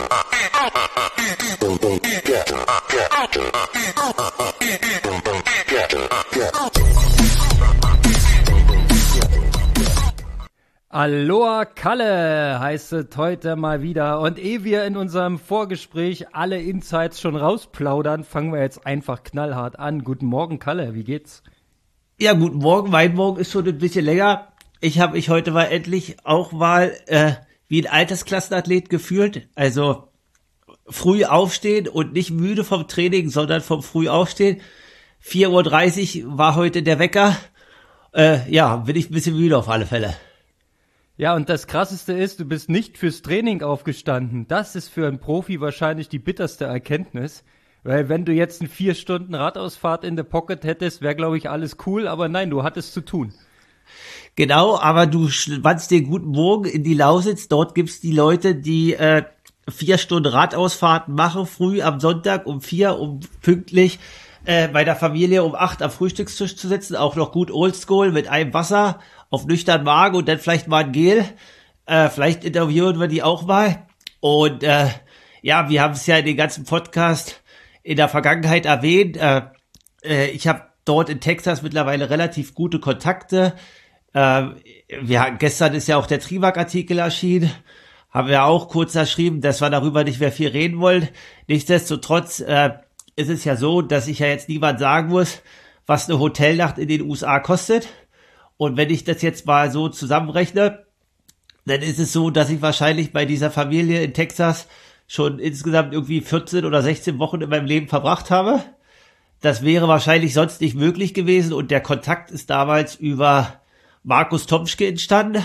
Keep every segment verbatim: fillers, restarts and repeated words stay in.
Aloha Kalle heißt es heute mal wieder, und ehe wir in unserem Vorgespräch alle Insights schon rausplaudern, fangen wir jetzt einfach knallhart an. Guten Morgen Kalle, wie geht's? Ja, guten Morgen, mein Morgen ist schon ein bisschen länger. Ich habe mich heute mal endlich auch mal äh, wie ein Altersklassenathlet gefühlt, also früh aufstehen und nicht müde vom Training, sondern vom früh aufstehen. vier Uhr dreißig war heute der Wecker, äh, ja, bin ich ein bisschen müde auf alle Fälle. Ja, und das Krasseste ist, du bist nicht fürs Training aufgestanden. Das ist für einen Profi wahrscheinlich die bitterste Erkenntnis. Weil wenn du jetzt eine vier Stunden Radausfahrt in der Pocket hättest, wäre, glaube ich, alles cool. Aber nein, du hattest zu tun. Genau, aber du schwatzt den guten Morgen in die Lausitz. Dort gibt's die Leute, die äh, vier Stunden Radausfahrten machen, früh am Sonntag um vier, um pünktlich äh, bei der Familie um acht am Frühstückstisch zu sitzen. Auch noch gut oldschool mit einem Wasser auf nüchtern Magen und dann vielleicht mal ein Gel. Äh, vielleicht interviewen wir die auch mal. Und äh, ja, wir haben es ja in den ganzen Podcast in der Vergangenheit erwähnt. Äh, äh, ich habe dort in Texas mittlerweile relativ gute Kontakte. Äh, wir, gestern ist ja auch der Trivac-Artikel erschienen. Haben wir auch kurz geschrieben, dass wir darüber nicht mehr viel reden wollen. Nichtsdestotrotz äh, ist es ja so, dass ich ja jetzt niemand sagen muss, was eine Hotelnacht in den U S A kostet. Und wenn ich das jetzt mal so zusammenrechne, dann ist es so, dass ich wahrscheinlich bei dieser Familie in Texas schon insgesamt irgendwie vierzehn oder sechzehn Wochen in meinem Leben verbracht habe. Das wäre wahrscheinlich sonst nicht möglich gewesen. Und der Kontakt ist damals über Markus Tomschke entstanden.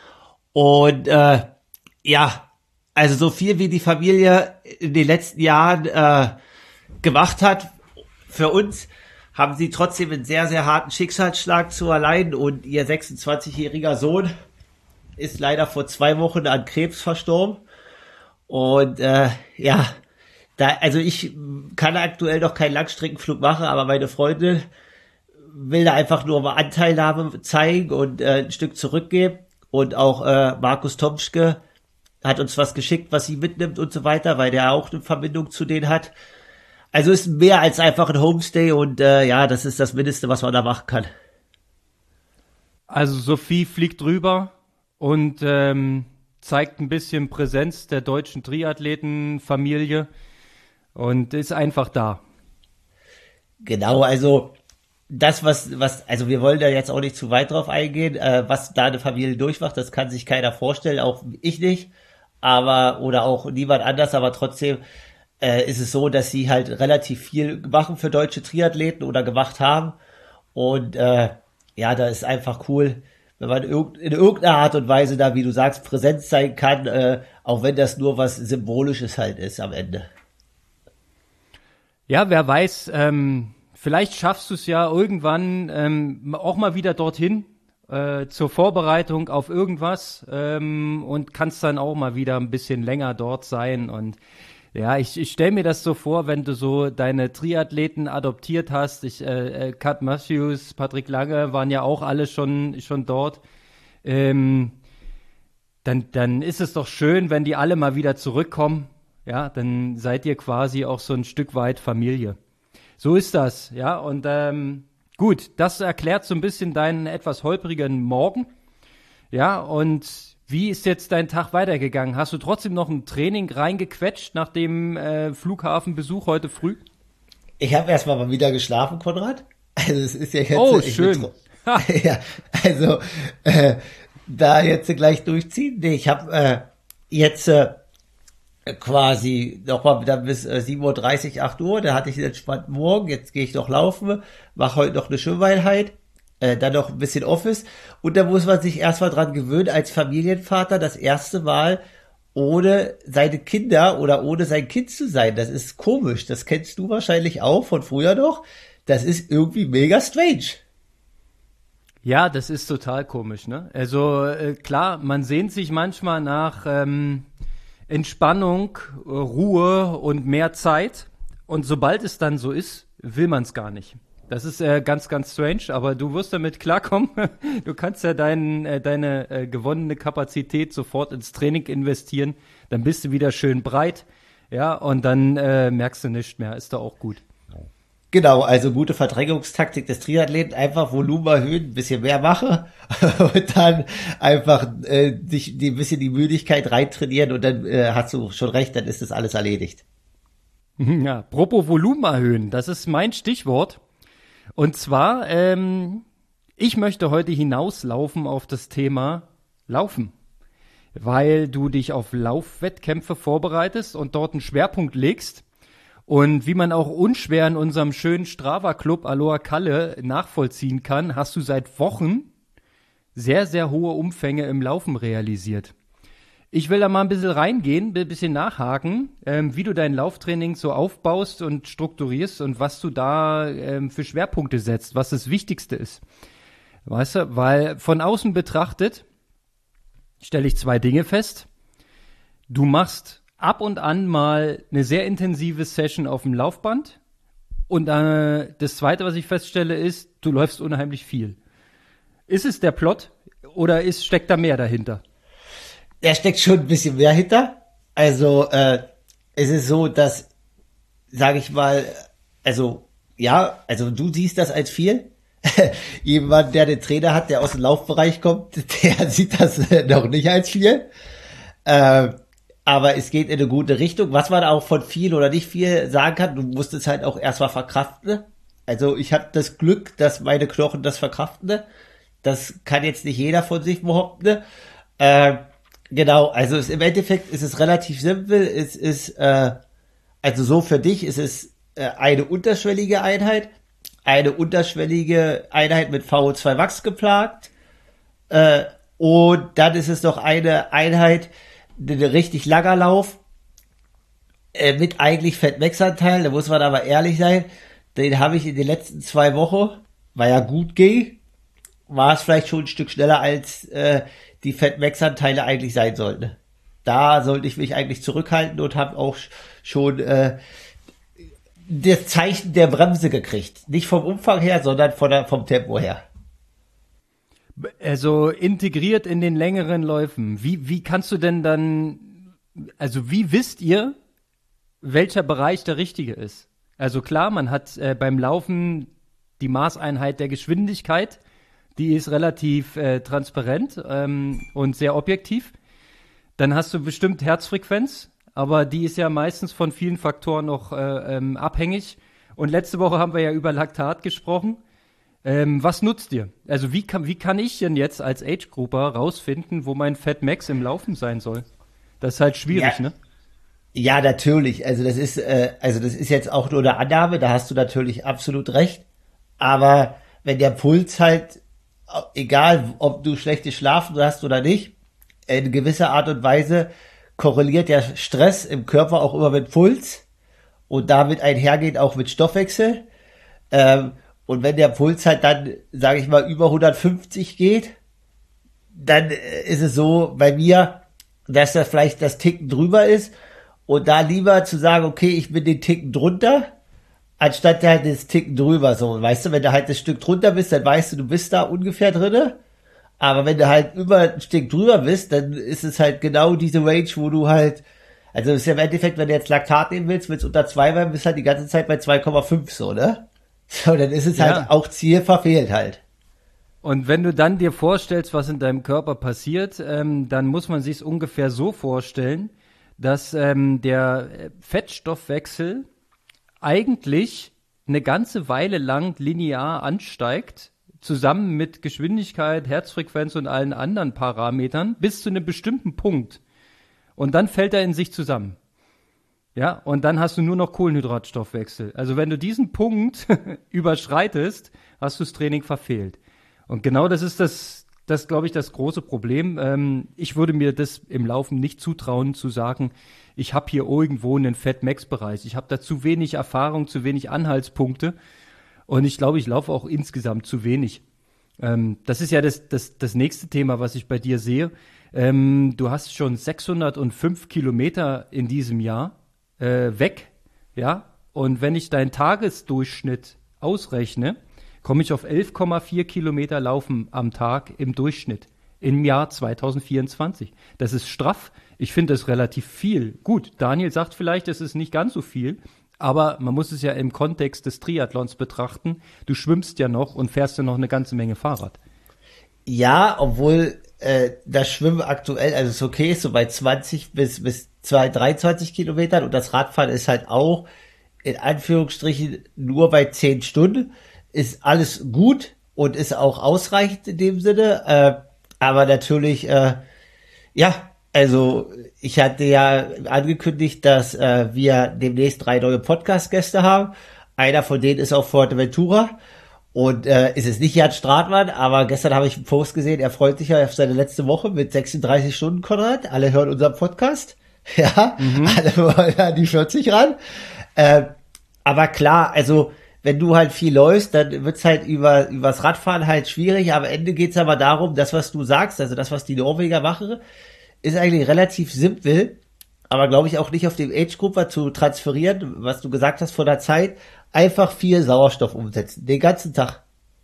Und äh, ja, also so viel wie die Familie in den letzten Jahren äh, gemacht hat für uns, haben sie trotzdem einen sehr, sehr harten Schicksalsschlag zu erleiden, und ihr sechsundzwanzigjähriger Sohn ist leider vor zwei Wochen an Krebs verstorben. Und äh, ja, da, also ich kann aktuell noch keinen Langstreckenflug machen, aber meine Freundin will da einfach nur mal Anteilnahme zeigen und äh, ein Stück zurückgeben. Und auch äh, Markus Tomschke hat uns was geschickt, was sie mitnimmt und so weiter, weil der auch eine Verbindung zu denen hat. Also ist mehr als einfach ein Homestay, und äh, ja, das ist das Mindeste, was man da machen kann. Also Sophie fliegt rüber und ähm, zeigt ein bisschen Präsenz der deutschen Triathletenfamilie und ist einfach da. Genau, also das, was, was, also wir wollen da jetzt auch nicht zu weit drauf eingehen, äh, was da eine Familie durchmacht, das kann sich keiner vorstellen, auch ich nicht, aber, oder auch niemand anders, aber trotzdem äh, ist es so, dass sie halt relativ viel machen für deutsche Triathleten oder gemacht haben, und äh, ja, da ist einfach cool, wenn man in irgendeiner Art und Weise da, wie du sagst, präsent sein kann, äh, auch wenn das nur was Symbolisches halt ist am Ende. Ja, wer weiß, ähm, vielleicht schaffst du es ja irgendwann ähm, auch mal wieder dorthin äh, zur Vorbereitung auf irgendwas ähm, und kannst dann auch mal wieder ein bisschen länger dort sein. Und ja, ich, ich stelle mir das so vor, wenn du so deine Triathleten adoptiert hast. Ich, äh, Cut Matthews, Patrick Lange waren ja auch alle schon schon dort. Ähm, dann dann ist es doch schön, wenn die alle mal wieder zurückkommen. Ja, dann seid ihr quasi auch so ein Stück weit Familie. So ist das, ja. Und ähm, gut, das erklärt so ein bisschen deinen etwas holprigen Morgen. Ja, und wie ist jetzt dein Tag weitergegangen? Hast du trotzdem noch ein Training reingequetscht nach dem äh, Flughafenbesuch heute früh? Ich habe erstmal mal wieder geschlafen, Konrad. Also es ist ja jetzt... Oh, schön. Ja, also äh, da jetzt gleich durchziehen. Nee, ich habe äh, jetzt äh, quasi nochmal wieder bis äh, sieben Uhr dreißig, acht Uhr. Da hatte ich einen entspannten Morgen. Jetzt gehe ich noch laufen, mache heute noch eine Schwimmeinheit. Äh, dann noch ein bisschen Office, und da muss man sich erstmal dran gewöhnen, als Familienvater das erste Mal ohne seine Kinder oder ohne sein Kind zu sein. Das ist komisch, das kennst du wahrscheinlich auch von früher noch. Das ist irgendwie mega strange. Ja, das ist total komisch, ne? Also äh, klar, man sehnt sich manchmal nach ähm, Entspannung, Ruhe und mehr Zeit, und sobald es dann so ist, will man es gar nicht. Das ist äh, ganz, ganz strange, aber du wirst damit klarkommen. Du kannst ja dein, äh, deine äh, gewonnene Kapazität sofort ins Training investieren. Dann bist du wieder schön breit. Ja, und dann äh, merkst du nichts mehr. Ist doch auch gut. Genau, also gute Verdrängungstaktik des Triathleten, einfach Volumen erhöhen, ein bisschen mehr mache und dann einfach äh, sich die, ein bisschen die Müdigkeit reintrainieren und dann äh, hast du schon recht, dann ist das alles erledigt. Ja, apropos Volumen erhöhen, das ist mein Stichwort. Und zwar, ähm, ich möchte heute hinauslaufen auf das Thema Laufen, weil du dich auf Laufwettkämpfe vorbereitest und dort einen Schwerpunkt legst. Und wie man auch unschwer in unserem schönen Strava-Club Aloha Kalle nachvollziehen kann, hast du seit Wochen sehr, sehr hohe Umfänge im Laufen realisiert. Ich will da mal ein bisschen reingehen, ein bisschen nachhaken, ähm, wie du dein Lauftraining so aufbaust und strukturierst und was du da ähm, für Schwerpunkte setzt, was das Wichtigste ist. Weißt du, weil von außen betrachtet stelle ich zwei Dinge fest. Du machst ab und an mal eine sehr intensive Session auf dem Laufband und äh, das Zweite, was ich feststelle, ist, du läufst unheimlich viel. Ist es der Plot oder ist, steckt da mehr dahinter? Da steckt schon ein bisschen mehr hinter. Also äh, es ist so, dass, sage ich mal, also ja, also du siehst das als viel. Jemand, der den Trainer hat, der aus dem Laufbereich kommt, der sieht das noch nicht als viel. Äh, aber es geht in eine gute Richtung. Was man auch von viel oder nicht viel sagen kann, du musst es halt auch erstmal verkraften. Also ich habe das Glück, dass meine Knochen das verkraften. Das kann jetzt nicht jeder von sich behaupten. Äh, Genau, also es, im Endeffekt ist es relativ simpel. Es ist, äh, also so für dich ist es äh, eine unterschwellige Einheit, eine unterschwellige Einheit mit V O zwei Max geplagt äh, und dann ist es noch eine Einheit, ein richtig langer Lauf äh, mit eigentlich Fett-Max-Anteil, da muss man aber ehrlich sein, den habe ich in den letzten zwei Wochen, weil ja gut ging, war es vielleicht schon ein Stück schneller als äh, die Fett-Max-Anteile eigentlich sein sollten. Da sollte ich mich eigentlich zurückhalten und habe auch schon äh, das Zeichen der Bremse gekriegt. Nicht vom Umfang her, sondern von der, vom Tempo her. Also integriert in den längeren Läufen. Wie, wie kannst du denn dann, also wie wisst ihr, welcher Bereich der richtige ist? Also klar, man hat äh, beim Laufen die Maßeinheit der Geschwindigkeit. Die ist relativ äh, transparent ähm, und sehr objektiv. Dann hast du bestimmt Herzfrequenz, aber die ist ja meistens von vielen Faktoren noch äh, ähm, abhängig. Und letzte Woche haben wir ja über Laktat gesprochen. Ähm, was nutzt ihr? Also wie kann, wie kann ich denn jetzt als Age-Grouper rausfinden, wo mein Fat Max im Laufen sein soll? Das ist halt schwierig, ja. ne? Ja, natürlich. Also das ist, äh, also das ist jetzt auch nur eine Annahme, da hast du natürlich absolut recht. Aber wenn der Puls halt, egal ob du schlechtes Schlafen hast oder nicht, in gewisser Art und Weise korreliert der Stress im Körper auch immer mit Puls und damit einhergeht auch mit Stoffwechsel. Ähm, und wenn der Puls halt dann, sage ich mal, über hundertfünfzig geht, dann ist es so bei mir, dass das vielleicht das Ticken drüber ist und da lieber zu sagen, okay, ich bin den Ticken drunter, anstatt halt das Ticken drüber, so, weißt du, wenn du halt das Stück drunter bist, dann weißt du, du bist da ungefähr drinne, aber wenn du halt über ein Stück drüber bist, dann ist es halt genau diese Range, wo du halt, also ist ja im Endeffekt, wenn du jetzt Laktat nehmen willst, willst du unter zwei bleiben, bist halt die ganze Zeit bei zwei Komma fünf, so, ne? So, dann ist es ja halt auch Ziel verfehlt halt. Und wenn du dann dir vorstellst, was in deinem Körper passiert, ähm, dann muss man sich es ungefähr so vorstellen, dass ähm, der Fettstoffwechsel eigentlich eine ganze Weile lang linear ansteigt, zusammen mit Geschwindigkeit, Herzfrequenz und allen anderen Parametern, bis zu einem bestimmten Punkt. Und dann fällt er in sich zusammen. Ja, und dann hast du nur noch Kohlenhydratstoffwechsel. Also wenn du diesen Punkt überschreitest, hast du das Training verfehlt. Und genau das ist das, das glaube ich, das große Problem. Ähm, ich würde mir das im Laufen nicht zutrauen, zu sagen, ich habe hier irgendwo einen Fat-Max-Bereich. Ich habe da zu wenig Erfahrung, zu wenig Anhaltspunkte. Und ich glaube, ich laufe auch insgesamt zu wenig. Ähm, das ist ja das, das, das nächste Thema, was ich bei dir sehe. Ähm, du hast schon sechshundertfünf Kilometer in diesem Jahr äh, weg. Ja. Und wenn ich deinen Tagesdurchschnitt ausrechne, komme ich auf elf Komma vier Kilometer Laufen am Tag im Durchschnitt im Jahr zwanzig vierundzwanzig. Das ist straff. Ich finde das relativ viel. Gut, Daniel sagt vielleicht, es ist nicht ganz so viel, aber man muss es ja im Kontext des Triathlons betrachten. Du schwimmst ja noch und fährst ja noch eine ganze Menge Fahrrad. Ja, obwohl äh, das Schwimmen aktuell, also ist okay, ist so bei zwanzig bis bis dreiundzwanzig Kilometern und das Radfahren ist halt auch in Anführungsstrichen nur bei zehn Stunden. Ist alles gut und ist auch ausreichend in dem Sinne, äh, aber natürlich, äh, ja, also ich hatte ja angekündigt, dass äh, wir demnächst drei neue Podcast-Gäste haben. Einer von denen ist auf Fuerteventura. Und äh, ist es nicht Jan Stratmann, aber gestern habe ich einen Post gesehen, er freut sich ja auf seine letzte Woche mit sechsunddreißig Stunden, Konrad. Alle hören unseren Podcast. Ja, mhm. Alle wollen an die vierzig ran. Äh, aber klar, also wenn du halt viel läufst, dann wird's halt über übers Radfahren halt schwierig. Am Ende geht's aber darum, das, was du sagst, also das, was die Norweger machen, ist eigentlich relativ simpel, aber glaube ich auch nicht auf dem Age-Grupper zu transferieren, was du gesagt hast vor der Zeit. Einfach viel Sauerstoff umsetzen, den ganzen Tag.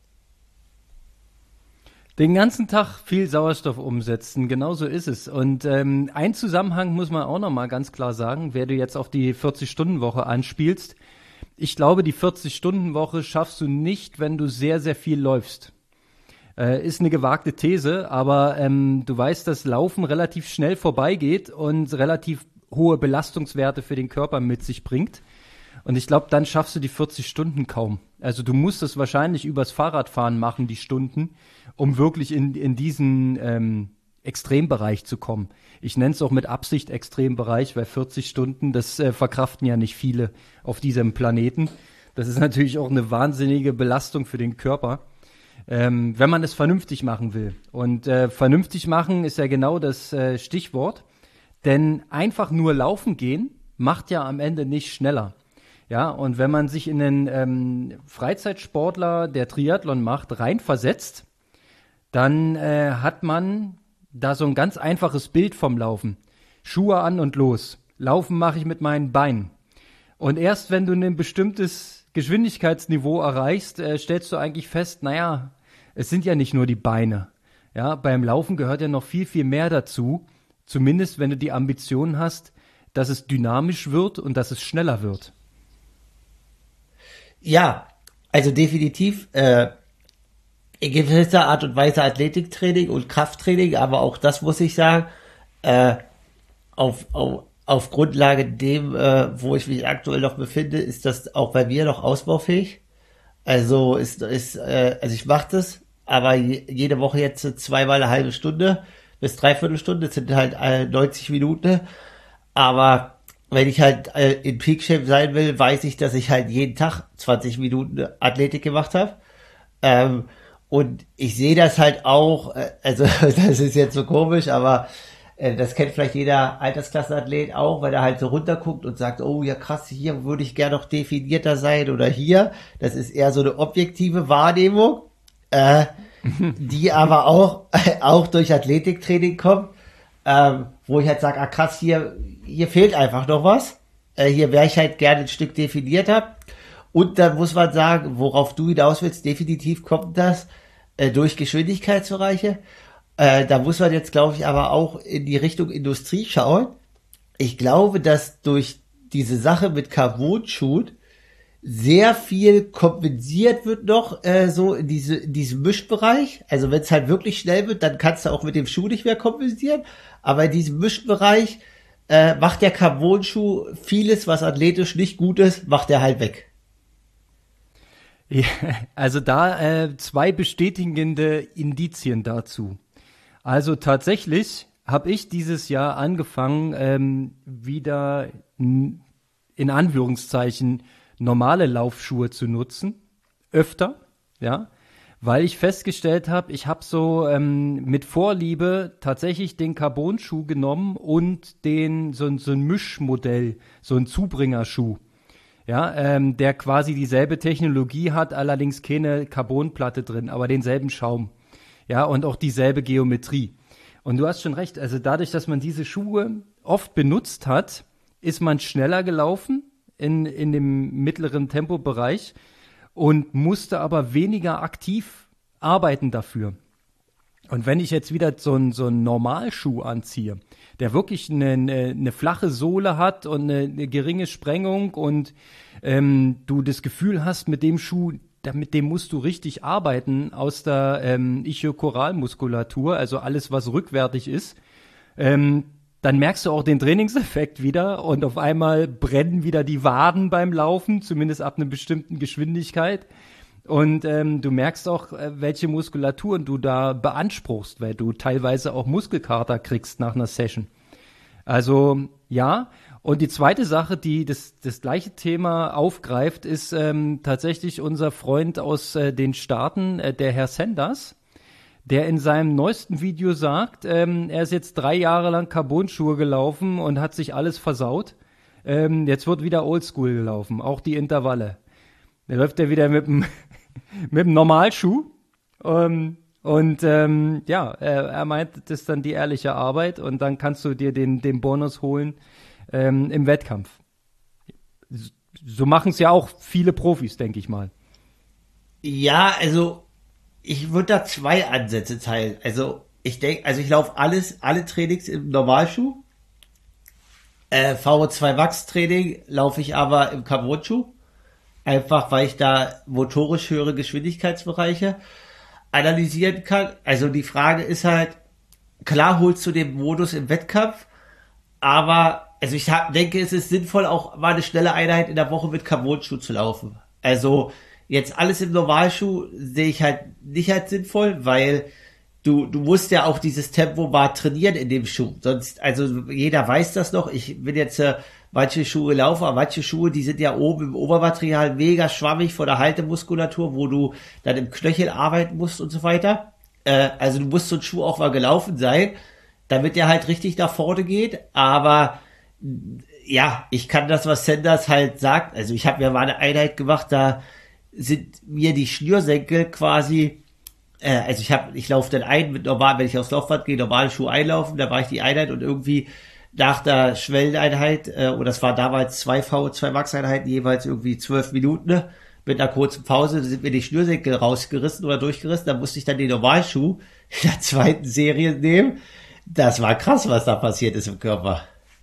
Den ganzen Tag viel Sauerstoff umsetzen, genau so ist es. Und ähm, ein Zusammenhang muss man auch nochmal ganz klar sagen, wer du jetzt auf die vierzig-Stunden-Woche anspielst. Ich glaube, die vierzig-Stunden-Woche schaffst du nicht, wenn du sehr, sehr viel läufst. Äh, ist eine gewagte These, aber ähm, du weißt, dass Laufen relativ schnell vorbeigeht und relativ hohe Belastungswerte für den Körper mit sich bringt. Und ich glaube, dann schaffst du die vierzig Stunden kaum. Also du musst es wahrscheinlich übers Fahrradfahren machen, die Stunden, um wirklich in, in diesen ähm, Extrembereich zu kommen. Ich nenne es auch mit Absicht Extrembereich, weil vierzig Stunden, das äh, verkraften ja nicht viele auf diesem Planeten. Das ist natürlich auch eine wahnsinnige Belastung für den Körper, ähm, wenn man es vernünftig machen will. Und äh, vernünftig machen ist ja genau das äh, Stichwort. Denn einfach nur laufen gehen macht ja am Ende nicht schneller. Ja, und wenn man sich in einen ähm, Freizeitsportler, der Triathlon macht, reinversetzt, dann äh, hat man da so ein ganz einfaches Bild vom Laufen. Schuhe an und los. Laufen mache ich mit meinen Beinen. Und erst wenn du ein bestimmtes Geschwindigkeitsniveau erreichst, äh, stellst du eigentlich fest, naja, es sind ja nicht nur die Beine. Ja, beim Laufen gehört ja noch viel, viel mehr dazu. Zumindest wenn du die Ambition hast, dass es dynamisch wird und dass es schneller wird. Ja, also definitiv äh, in gewisser Art und Weise Athletiktraining und Krafttraining, aber auch das muss ich sagen, äh, auf, auf, auf Grundlage dem, äh, wo ich mich aktuell noch befinde, ist das auch bei mir noch ausbaufähig. Also ist, ist äh, also ich mache das, aber je, jede Woche jetzt zweimal eine halbe Stunde bis dreiviertel Stunde, das sind halt äh, neunzig Minuten, aber wenn ich halt äh, in Peak Shape sein will, weiß ich, dass ich halt jeden Tag zwanzig Minuten Athletik gemacht habe. Ähm, und ich sehe das halt auch, äh, also das ist jetzt so komisch, aber äh, das kennt vielleicht jeder Altersklassenathlet auch, weil er halt so runterguckt und sagt, oh ja krass, hier würde ich gerne noch definierter sein oder hier. Das ist eher so eine objektive Wahrnehmung, äh, die aber auch, äh, auch durch Athletiktraining kommt. Ähm, wo ich halt sage, ah krass, hier, hier fehlt einfach noch was. Äh, hier wäre ich halt gerne ein Stück definierter. Und dann muss man sagen, worauf du hinaus willst, definitiv kommt das äh, durch Geschwindigkeitsbereiche. Äh, da muss man jetzt, glaube ich, aber auch in die Richtung Industrie schauen. Ich glaube, dass durch diese Sache mit Carbon-Schuhen sehr viel kompensiert wird noch äh, so in, diese, in diesem Mischbereich. Also wenn es halt wirklich schnell wird, dann kannst du auch mit dem Schuh nicht mehr kompensieren. Aber in diesem Mischbereich äh, macht der Carbon-Schuh vieles, was athletisch nicht gut ist, macht er halt weg. Ja, also da äh, zwei bestätigende Indizien dazu. Also tatsächlich habe ich dieses Jahr angefangen, ähm, wieder n- in Anführungszeichen normale Laufschuhe zu nutzen, öfter, ja, weil ich festgestellt habe, ich habe so ähm, mit Vorliebe tatsächlich den Carbon-Schuh genommen und den so, so ein Mischmodell, so ein Zubringerschuh, ja, ähm, der quasi dieselbe Technologie hat, allerdings keine Carbonplatte drin, aber denselben Schaum, ja, und auch dieselbe Geometrie. Und du hast schon recht, also dadurch, dass man diese Schuhe oft benutzt hat, ist man schneller gelaufen in, in dem mittleren Tempobereich und musste aber weniger aktiv arbeiten dafür. Und wenn ich jetzt wieder so einen so einen Normalschuh anziehe, der wirklich eine, eine, eine flache Sohle hat und eine, eine geringe Sprengung und ähm, du das Gefühl hast, mit dem Schuh, mit dem musst du richtig arbeiten aus der ähm, Ischiokoralmuskulatur, also alles, was rückwärtig ist, ähm, dann merkst du auch den Trainingseffekt wieder und auf einmal brennen wieder die Waden beim Laufen, zumindest ab einer bestimmten Geschwindigkeit. Und ähm, du merkst auch, äh, welche Muskulaturen du da beanspruchst, weil du teilweise auch Muskelkater kriegst nach einer Session. Also ja, und die zweite Sache, die das, das gleiche Thema aufgreift, ist ähm, tatsächlich unser Freund aus äh, den Staaten, äh, der Herr Sanders, der in seinem neuesten Video sagt, ähm, er ist jetzt drei Jahre lang Carbon-Schuhe gelaufen und hat sich alles versaut. Ähm, jetzt wird wieder Oldschool gelaufen, auch die Intervalle. Da läuft er wieder mit dem mit dem Normalschuh. Ähm, und ähm, ja, er, er meint, das ist dann die ehrliche Arbeit und dann kannst du dir den, den Bonus holen ähm, im Wettkampf. So machen es ja auch viele Profis, denke ich mal. Ja, also ich würde da zwei Ansätze teilen. Also ich denke, also ich laufe alles, alle Trainings im Normalschuh. Äh, V O zwei Max Training laufe ich aber im Carbon-Schuh. Einfach, weil ich da motorisch höhere Geschwindigkeitsbereiche analysieren kann. Also die Frage ist halt, klar holst du den Modus im Wettkampf, aber also ich hab, denke, es ist sinnvoll, auch mal eine schnelle Einheit in der Woche mit Carbon-Schuh zu laufen. Also jetzt alles im Normalschuh sehe ich halt nicht als sinnvoll, weil du du musst ja auch dieses Tempo mal trainieren in dem Schuh. Sonst, also jeder weiß das noch. Ich bin jetzt äh, manche Schuhe laufen, aber manche Schuhe, die sind ja oben im Obermaterial mega schwammig von der Haltemuskulatur, wo du dann im Knöchel arbeiten musst und so weiter. Äh, also du musst so ein Schuh auch mal gelaufen sein, damit der halt richtig nach vorne geht. Aber ja, ich kann das, was Sanders halt sagt. Also ich habe mir mal eine Einheit gemacht, da sind mir die Schnürsenkel quasi, äh, also ich habe, ich laufe dann ein mit normal, wenn ich aufs Laufband gehe, normalen Schuh einlaufen, da war ich die Einheit und irgendwie nach der Schwelleneinheit, äh, oder das war damals zwei V zwei Max Einheiten, jeweils irgendwie zwölf Minuten, ne? Mit einer kurzen Pause sind mir die Schnürsenkel rausgerissen oder durchgerissen, da musste ich dann den Normalschuh in der zweiten Serie nehmen. Das war krass, was da passiert ist im Körper.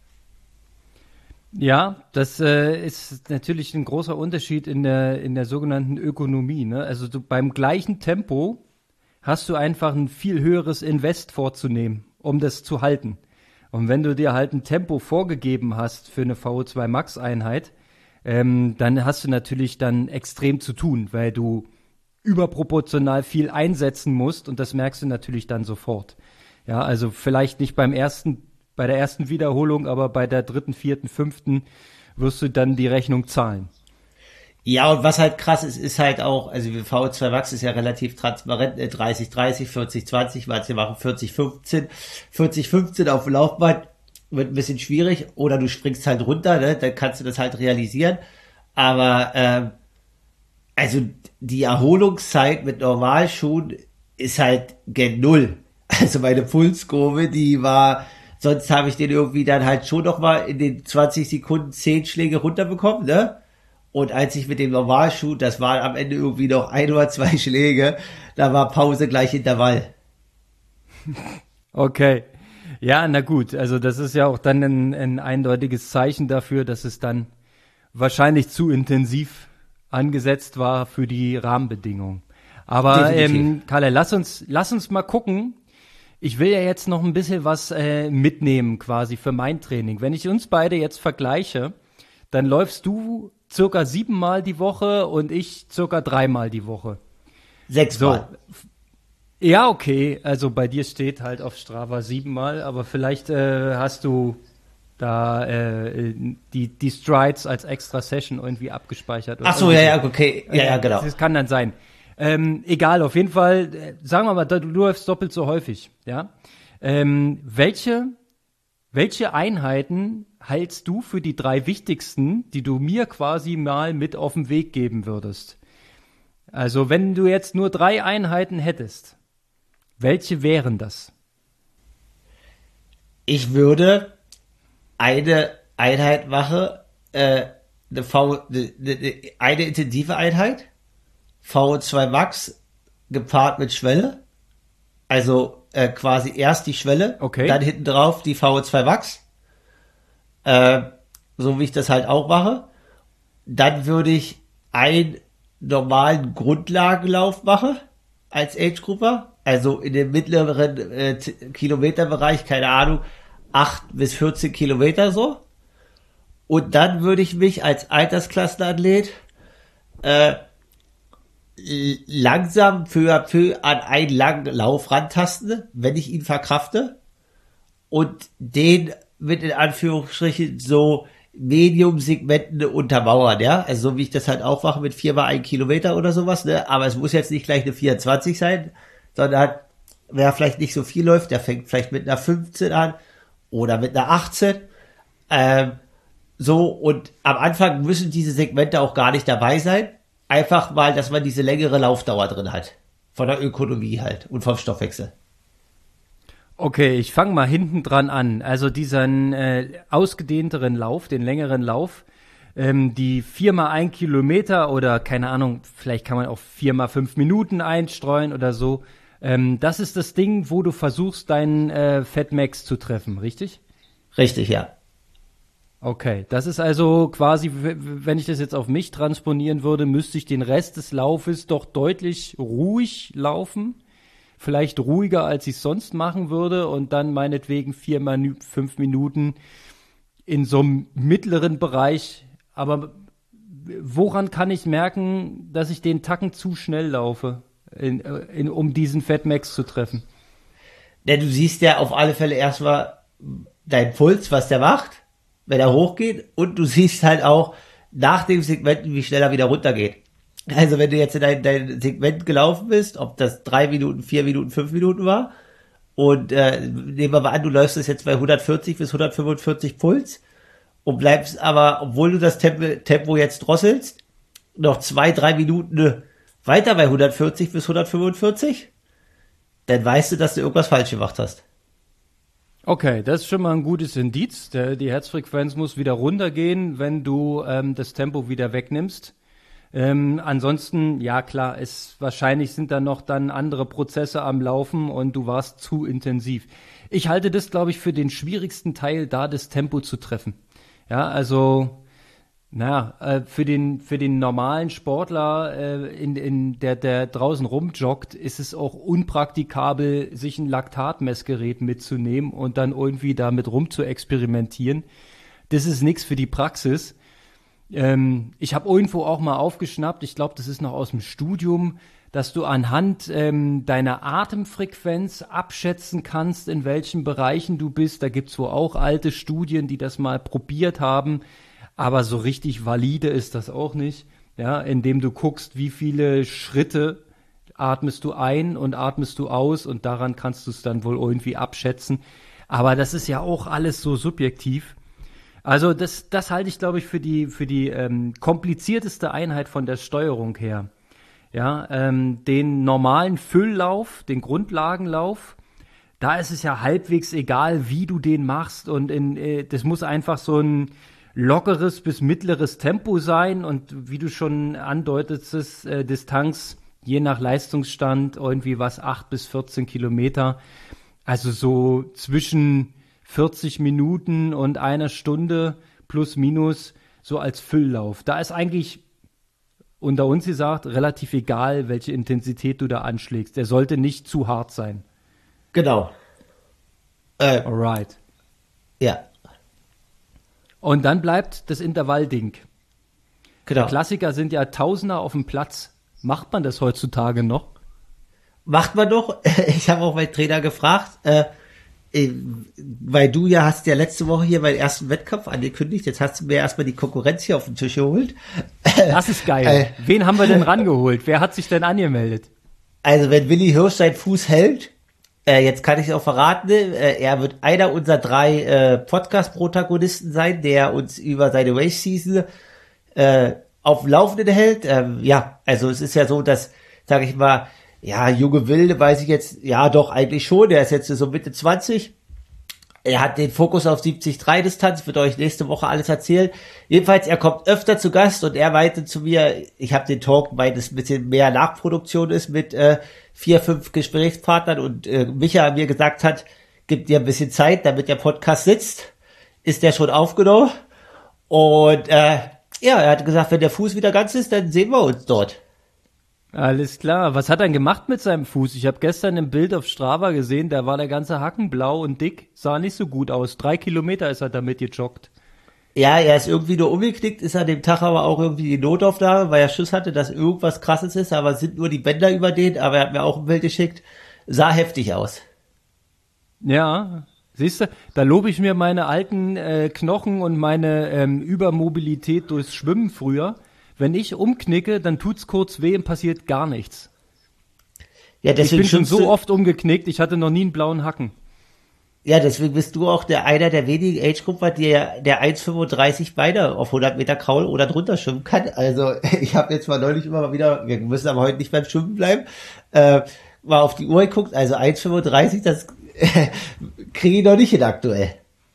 Ja, das äh, ist natürlich ein großer Unterschied in der in der sogenannten Ökonomie, ne? Also du, beim gleichen Tempo hast du einfach ein viel höheres Invest vorzunehmen, um das zu halten. Und wenn du dir halt ein Tempo vorgegeben hast für eine V O zwei Max Einheit, ähm, dann hast du natürlich dann extrem zu tun, weil du überproportional viel einsetzen musst und das merkst du natürlich dann sofort. Ja, also vielleicht nicht beim ersten, bei der ersten Wiederholung, aber bei der dritten, vierten, fünften wirst du dann die Rechnung zahlen. Ja, und was halt krass ist, ist halt auch, also V O zwei Max ist ja relativ transparent, äh, dreißig dreißig, vierzig zwanzig, manche machen vierzig fünfzehn, vierzig fünfzehn auf dem Laufband, wird ein bisschen schwierig, oder du springst halt runter, ne, dann kannst du das halt realisieren, aber, ähm, also die Erholungszeit mit Normalschuhen ist halt gen Null. Also meine Pulskurve, die war, sonst habe ich den irgendwie dann halt schon noch mal in den zwanzig Sekunden zehn Schläge runterbekommen, ne? Und als ich mit dem Normalschuh, das waren am Ende irgendwie noch ein oder zwei Schläge, da war Pause gleich Intervall. Okay. Ja, na gut. Also das ist ja auch dann ein, ein eindeutiges Zeichen dafür, dass es dann wahrscheinlich zu intensiv angesetzt war für die Rahmenbedingungen. Aber ähm, Kalle, lass uns, lass uns mal gucken. Ich will ja jetzt noch ein bisschen was äh, mitnehmen quasi für mein Training. Wenn ich uns beide jetzt vergleiche, dann läufst du circa siebenmal die Woche und ich circa dreimal die Woche. Sechsmal. So. Ja, okay. Also bei dir steht halt auf Strava siebenmal, aber vielleicht äh, hast du da äh, die, die Strides als extra Session irgendwie abgespeichert. Ach so, ja, ja, okay. Ja, ja, genau. Das kann dann sein. Ähm, egal, auf jeden Fall, äh, sagen wir mal, du, du läufst doppelt so häufig, ja. Ähm, welche, welche Einheiten hältst du für die drei wichtigsten, die du mir quasi mal mit auf den Weg geben würdest? Also, wenn du jetzt nur drei Einheiten hättest, welche wären das? Ich würde eine Einheit machen, äh, eine, v, eine, eine intensive Einheit, V O zwei Max gepaart mit Schwelle. Also äh, quasi erst die Schwelle, okay. Dann hinten drauf die V O zwei Max. Äh, so wie ich das halt auch mache. Dann würde ich einen normalen Grundlagenlauf machen als Age-Grupper. Also in dem mittleren äh, Kilometerbereich, keine Ahnung, acht bis vierzehn Kilometer so. Und dann würde ich mich als Altersklassenathlet äh, langsam peu à peu an einen langen Lauf rantasten, wenn ich ihn verkrafte. Und den mit in Anführungsstrichen so Medium-Segmenten untermauern, ja. Also so wie ich das halt auch mache mit viermal ein Kilometer oder sowas, ne. Aber es muss jetzt nicht gleich eine vierundzwanzig sein, sondern wer vielleicht nicht so viel läuft, der fängt vielleicht mit einer fünfzehn an oder mit einer achtzehn. Ähm, so, und am Anfang müssen diese Segmente auch gar nicht dabei sein. Einfach mal, dass man diese längere Laufdauer drin hat. Von der Ökonomie halt und vom Stoffwechsel. Okay, ich fange mal hinten dran an. Also diesen äh, ausgedehnteren Lauf, den längeren Lauf, ähm, die viermal ein Kilometer oder keine Ahnung, vielleicht kann man auch viermal fünf Minuten einstreuen oder so. Ähm, das ist das Ding, wo du versuchst, deinen äh, Fatmax zu treffen, richtig? Richtig, ja. Okay, das ist also quasi, wenn ich das jetzt auf mich transponieren würde, müsste ich den Rest des Laufes doch deutlich ruhig laufen. Vielleicht ruhiger, als ich es sonst machen würde und dann meinetwegen viermal fünf Minuten in so einem mittleren Bereich. Aber woran kann ich merken, dass ich den Tacken zu schnell laufe, in, in, um diesen Fatmax zu treffen? Ja, du siehst ja auf alle Fälle erstmal deinen Puls, was der macht, wenn er hochgeht, und du siehst halt auch nach dem Segment, wie schnell er wieder runtergeht. Also wenn du jetzt in dein, dein Segment gelaufen bist, ob das drei Minuten, vier Minuten, fünf Minuten war, und äh, nehmen wir mal an, du läufst das jetzt bei hundertvierzig bis hundertfünfundvierzig Puls und bleibst aber, obwohl du das Tempo, Tempo jetzt drosselst, noch zwei, drei Minuten weiter bei hundertvierzig bis hundertfünfundvierzig, dann weißt du, dass du irgendwas falsch gemacht hast. Okay, das ist schon mal ein gutes Indiz. Der, die Herzfrequenz muss wieder runtergehen, wenn du ähm, das Tempo wieder wegnimmst. Ähm, ansonsten, ja klar, ist wahrscheinlich sind da noch dann andere Prozesse am Laufen und du warst zu intensiv. Ich halte das, glaube ich, für den schwierigsten Teil, da das Tempo zu treffen. Ja, also naja, äh, für den für den normalen Sportler, äh, in, in der der draußen rumjoggt, ist es auch unpraktikabel, sich ein Laktatmessgerät mitzunehmen und dann irgendwie damit rum zu experimentieren. Das ist nichts für die Praxis. Ähm, ich habe irgendwo auch mal aufgeschnappt, ich glaube, das ist noch aus dem Studium, dass du anhand ähm, deiner Atemfrequenz abschätzen kannst, in welchen Bereichen du bist. Da gibt's wohl auch alte Studien, die das mal probiert haben. Aber so richtig valide ist das auch nicht, ja, indem du guckst, wie viele Schritte atmest du ein und atmest du aus, und daran kannst du es dann wohl irgendwie abschätzen. Aber das ist ja auch alles so subjektiv. Also das, das halte ich, glaube ich, für die, für die ähm, komplizierteste Einheit von der Steuerung her. Ja, ähm, den normalen Fülllauf, den Grundlagenlauf, da ist es ja halbwegs egal, wie du den machst, und in, äh, das muss einfach so ein lockeres bis mittleres Tempo sein, und wie du schon andeutetest, äh, Distanz je nach Leistungsstand irgendwie was acht bis vierzehn Kilometer, also so zwischen vierzig Minuten und einer Stunde plus minus, so als Fülllauf. Da ist eigentlich unter uns gesagt relativ egal, welche Intensität du da anschlägst. Der sollte nicht zu hart sein. Genau. Äh, Alright. Ja. Und dann bleibt das Intervallding. Genau. Klassiker sind ja Tausender auf dem Platz. Macht man das heutzutage noch? Macht man doch. Ich habe auch meinen Trainer gefragt, äh, weil du ja hast ja letzte Woche hier meinen ersten Wettkampf angekündigt. Jetzt hast du mir erstmal die Konkurrenz hier auf den Tisch geholt. Das ist geil. Äh, Wen haben wir denn rangeholt? Wer hat sich denn angemeldet? Also wenn Willi Hirsch seinen Fuß hält, äh, jetzt kann ich es auch verraten, äh, er wird einer unserer drei äh, Podcast-Protagonisten sein, der uns über seine Race-Season äh, auf dem Laufenden hält. Ähm, ja, also es ist ja so, dass, sage ich mal, ja, junge Wilde weiß ich jetzt, ja doch eigentlich schon, der ist jetzt so Mitte zwanzig, er hat den Fokus auf siebzig Komma drei Distanz, wird euch nächste Woche alles erzählen. Jedenfalls, er kommt öfter zu Gast und er meinte zu mir, ich habe den Talk, weil es ein bisschen mehr Nachproduktion ist mit äh, vier, fünf Gesprächspartnern und äh, Micha mir gesagt hat, gibt dir ein bisschen Zeit, damit der Podcast sitzt. Ist der schon aufgenommen? Und äh, ja, er hat gesagt, wenn der Fuß wieder ganz ist, dann sehen wir uns dort. Alles klar. Was hat er denn gemacht mit seinem Fuß? Ich habe gestern ein Bild auf Strava gesehen, da war der ganze Hacken blau und dick. Sah nicht so gut aus. Drei Kilometer ist er damit gejoggt. Ja, er ist irgendwie nur umgeknickt, ist an dem Tag aber auch irgendwie die Notaufnahme, weil er Schiss hatte, dass irgendwas Krasses ist, aber es sind nur die Bänder überdehnt, aber er hat mir auch ein Bild geschickt. Sah heftig aus. Ja, siehst du, da lobe ich mir meine alten äh, Knochen und meine ähm, Übermobilität durchs Schwimmen früher. Wenn ich umknicke, dann tut's kurz weh und passiert gar nichts. Ja, deswegen ich bin schon so du, oft umgeknickt, ich hatte noch nie einen blauen Hacken. Ja, deswegen bist du auch der einer der wenigen Age-Grupper, der, der eins Komma fünfunddreißig Beine auf hundert Meter Kraul oder drunter schwimmen kann. Also ich habe jetzt mal neulich immer mal wieder, wir müssen aber heute nicht beim Schwimmen bleiben, äh, mal auf die Uhr geguckt, also eins Komma fünfunddreißig, das äh, kriege ich noch nicht hin aktuell.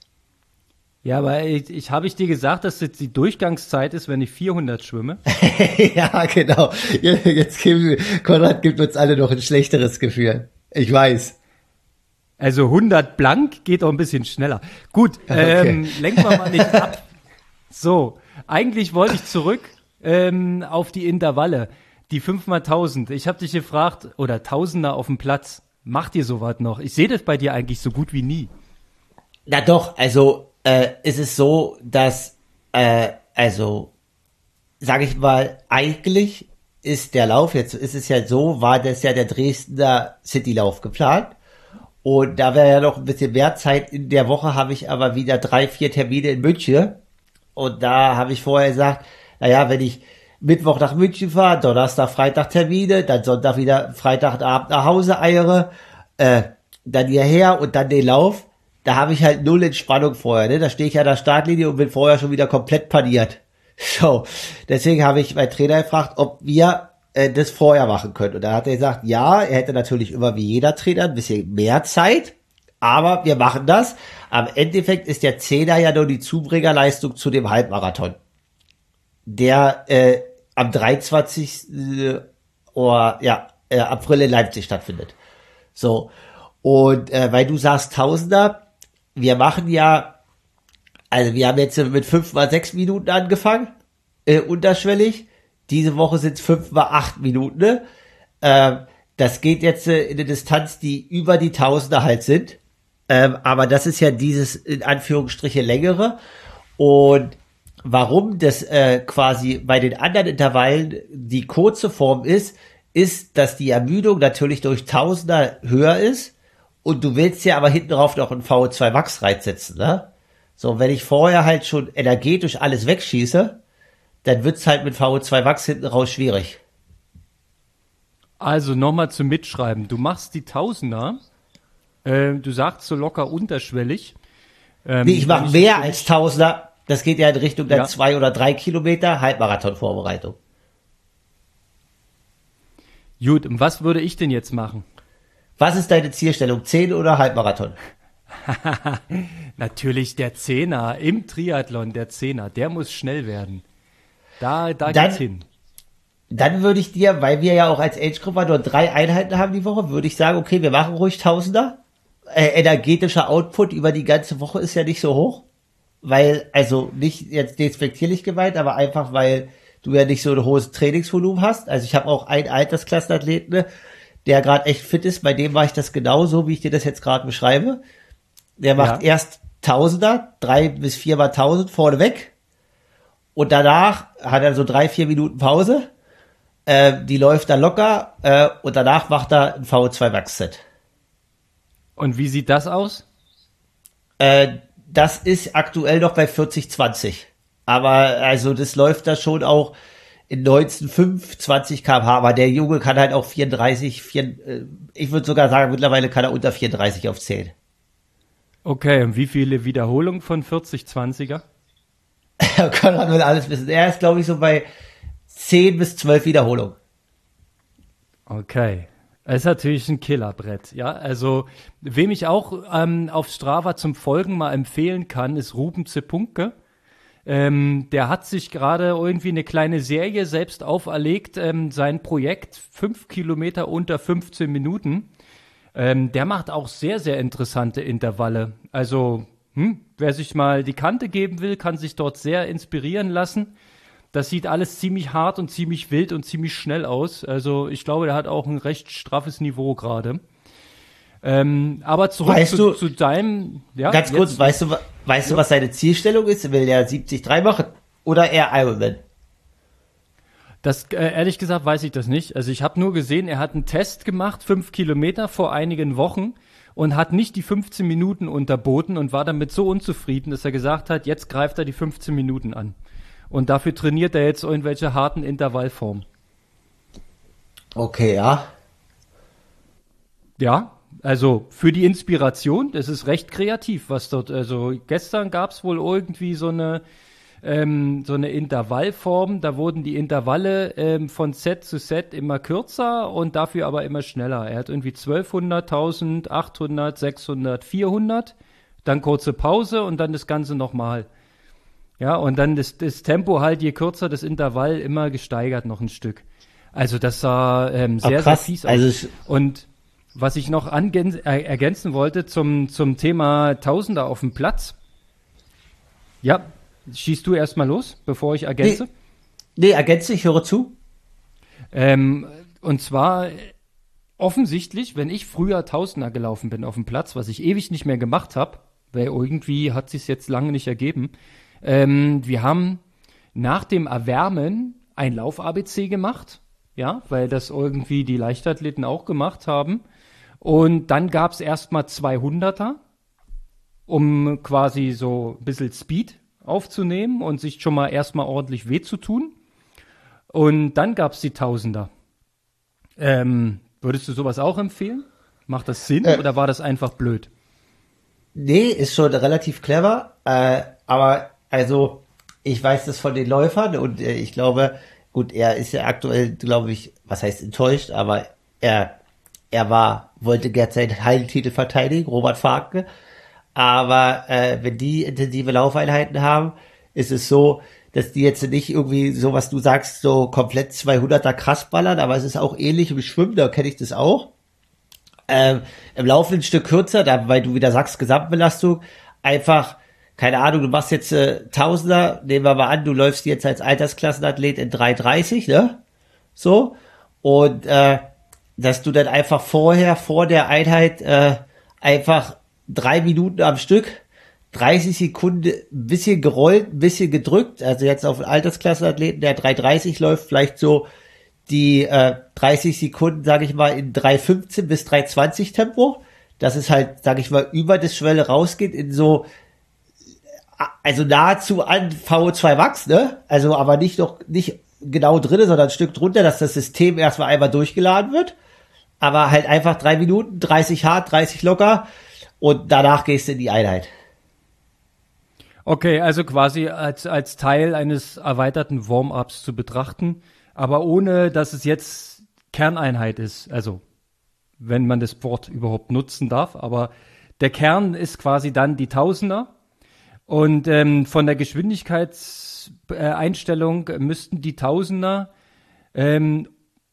Ja, aber ich, ich habe ich dir gesagt, dass jetzt die Durchgangszeit ist, wenn ich vierhundert schwimme? Ja, genau. Jetzt geben, Konrad gibt uns alle noch ein schlechteres Gefühl. Ich weiß. Also hundert blank geht auch ein bisschen schneller. Gut, Okay. ähm, lenken wir mal nicht ab. So, eigentlich wollte ich zurück ähm, auf die Intervalle, die fünf mal tausend. Ich habe dich gefragt, oder Tausender auf dem Platz, macht ihr sowas noch? Ich sehe das bei dir eigentlich so gut wie nie. Na doch, also äh, ist es so, dass, äh, also, sage ich mal, eigentlich ist der Lauf, jetzt ist es ja so, war das ja der Dresdner Citylauf geplant. Und da wäre ja noch ein bisschen mehr Zeit in der Woche, habe ich aber wieder drei, vier Termine in München. Und da habe ich vorher gesagt, naja, wenn ich Mittwoch nach München fahre, Donnerstag, Freitag Termine, dann Sonntag wieder Freitagabend nach Hause eiere, äh, dann hierher und dann den Lauf, da habe ich halt null Entspannung vorher, ne? Da stehe ich an der Startlinie und bin vorher schon wieder komplett paniert. So, deswegen habe ich meinen Trainer gefragt, ob wir äh, das vorher machen können. Und da hat er gesagt, ja, er hätte natürlich immer wie jeder Trainer ein bisschen mehr Zeit, aber wir machen das. Am Endeffekt ist der Zehner ja nur die Zubringerleistung zu dem Halbmarathon, der äh, am dreiundzwanzigsten Oder, ja, äh, April in Leipzig stattfindet. So, und äh, weil du sagst Tausender, wir machen ja, also wir haben jetzt mit fünf mal sechs Minuten angefangen, äh, unterschwellig. Diese Woche sind es fünf mal acht Minuten. Ne? Ähm, das geht jetzt äh, in eine Distanz, die über die Tausender halt sind. Ähm, aber das ist ja dieses, in Anführungsstriche, längere. Und warum das äh, quasi bei den anderen Intervallen die kurze Form ist, ist, dass die Ermüdung natürlich durch Tausender höher ist. Und du willst ja aber hinten drauf noch einen V O zwei Max reinsetzen, ne? So, wenn ich vorher halt schon energetisch alles wegschieße, dann wird's halt mit V O zwei Max hinten raus schwierig. Also nochmal zum Mitschreiben. Du machst die Tausender, äh, du sagst so locker unterschwellig. Ähm, Nee, ich mache wenn mehr als Tausender. Das geht ja in Richtung der Ja. zwei oder drei Kilometer Halbmarathon-Vorbereitung. Gut, und was würde ich denn jetzt machen? Was ist deine Zielstellung? zehn oder Halbmarathon? Natürlich der Zehner im Triathlon, der Zehner, der muss schnell werden. Da, da Dann- geht's hin. Dann würde ich dir, weil wir ja auch als Age-Grupper nur drei Einheiten haben die Woche, würde ich sagen, okay, wir machen ruhig Tausender. Äh, energetischer Output über die ganze Woche ist ja nicht so hoch. Weil, also nicht jetzt despektierlich gemeint, aber einfach, weil du ja nicht so ein hohes Trainingsvolumen hast. Also ich habe auch einen Altersklassenathleten, ne, der gerade echt fit ist. Bei dem mache ich das genauso, wie ich dir das jetzt gerade beschreibe. Der macht Ja. erst Tausender, drei bis viermal Tausend vorne weg. Und danach hat er so drei, vier Minuten Pause. Äh, die läuft dann locker. Äh, und danach macht er ein V O zwei Max-Set. Und wie sieht das aus? Äh, das ist aktuell noch bei vierzig zwanzig. Aber also das läuft da schon auch in neunzehn Komma fünf, zwanzig Kilometer pro Stunde. Aber der Junge kann halt auch vierunddreißig, vier, äh, ich würde sogar sagen, mittlerweile kann er unter vierunddreißig auf zehn. Okay, und wie viele Wiederholungen von vierzig zwanziger? Kann man alles wissen. Er ist, glaube ich, so bei zehn bis zwölf Wiederholungen. Okay. Es ist natürlich ein Killerbrett, ja. Also, wem ich auch ähm, auf Strava zum Folgen mal empfehlen kann, ist Ruben Zepunke. Ähm, der hat sich gerade irgendwie eine kleine Serie selbst auferlegt, ähm, sein Projekt fünf Kilometer unter fünfzehn Minuten. Ähm, der macht auch sehr, sehr interessante Intervalle. Also, hm, wer sich mal die Kante geben will, kann sich dort sehr inspirieren lassen. Das sieht alles ziemlich hart und ziemlich wild und ziemlich schnell aus. Also ich glaube, der hat auch ein recht straffes Niveau gerade. Ähm, aber zurück Weißt zu, du, zu deinem... Ja, ganz kurz, jetzt, weißt du, wa- weißt du, was seine Zielstellung ist? Will der siebzig Komma drei machen? Oder eher Ironman? das, äh, ehrlich gesagt weiß ich das nicht. Also ich habe nur gesehen, er hat einen Test gemacht, fünf Kilometer vor einigen Wochen und hat nicht die fünfzehn Minuten unterboten und war damit so unzufrieden, dass er gesagt hat, jetzt greift er die fünfzehn Minuten an. Und dafür trainiert er jetzt irgendwelche harten Intervallformen. Okay, ja. Ja, also für die Inspiration, das ist recht kreativ, was dort, also gestern gab es wohl irgendwie so eine, ähm, so eine Intervallform, da wurden die Intervalle ähm, von Set zu Set immer kürzer und dafür aber immer schneller. Er hat irgendwie zwölfhundert, tausend, achthundert, sechshundert, vierhundert, dann kurze Pause und dann das Ganze nochmal. Ja, und dann das, das Tempo halt, je kürzer das Intervall, immer gesteigert noch ein Stück. Also das sah ähm, sehr, Oh, krass. sehr fies aus. Also ich- Und was ich noch angen- äh, ergänzen wollte zum, zum Thema Tausender auf dem Platz. Ja, schießt du erstmal los, bevor ich ergänze. Nee, nee, ergänze, ich höre zu. Ähm, und zwar äh, offensichtlich, wenn ich früher Tausender gelaufen bin auf dem Platz, was ich ewig nicht mehr gemacht habe, weil irgendwie hat sich jetzt lange nicht ergeben. Ähm, wir haben nach dem Erwärmen ein Lauf-A B C gemacht, ja, weil das irgendwie die Leichtathleten auch gemacht haben. Und dann gab es erstmal zweihunderter, um quasi so ein bisschen Speed aufzunehmen und sich schon mal erstmal ordentlich weh zu tun. Und dann gab es die Tausender. Ähm, würdest du sowas auch empfehlen? Macht das Sinn Äh. oder war das einfach blöd? Nee, ist schon relativ clever, äh, aber also ich weiß das von den Läufern und äh, ich glaube, gut, er ist ja aktuell, glaube ich, was heißt enttäuscht, aber er er war, wollte gern seinen Heiltitel verteidigen, Robert Farke, aber äh, wenn die intensive Laufeinheiten haben, ist es so, dass die jetzt nicht irgendwie so, was du sagst, so komplett zweihunderter krass ballern, aber es ist auch ähnlich im Schwimmen, da kenne ich das auch. Ähm, im Laufen ein Stück kürzer, da, weil du wieder sagst, Gesamtbelastung, einfach, keine Ahnung, du machst jetzt äh, Tausender, nehmen wir mal an, du läufst jetzt als Altersklassenathlet in drei dreißig, ne? So. Und äh, dass du dann einfach vorher, vor der Einheit, äh, einfach drei Minuten am Stück, dreißig Sekunden, ein bisschen gerollt, ein bisschen gedrückt, also jetzt auf einen Altersklassenathleten, der drei dreißig läuft, vielleicht so die äh, dreißig Sekunden, sage ich mal, in drei fünfzehn bis drei zwanzig Tempo, dass es halt, sage ich mal, über das Schwelle rausgeht in so, also nahezu an V O zwei Max, ne? Also aber nicht noch, nicht genau drinne, sondern ein Stück drunter, dass das System erstmal einmal durchgeladen wird, aber halt einfach drei Minuten, dreißig hart, dreißig locker und danach gehst du in die Einheit. Okay, also quasi als, als Teil eines erweiterten Warm-ups zu betrachten, aber ohne, dass es jetzt Kerneinheit ist. Also, wenn man das Wort überhaupt nutzen darf. Aber der Kern ist quasi dann die Tausender. Und ähm, von der Geschwindigkeitseinstellung müssten die Tausender ähm,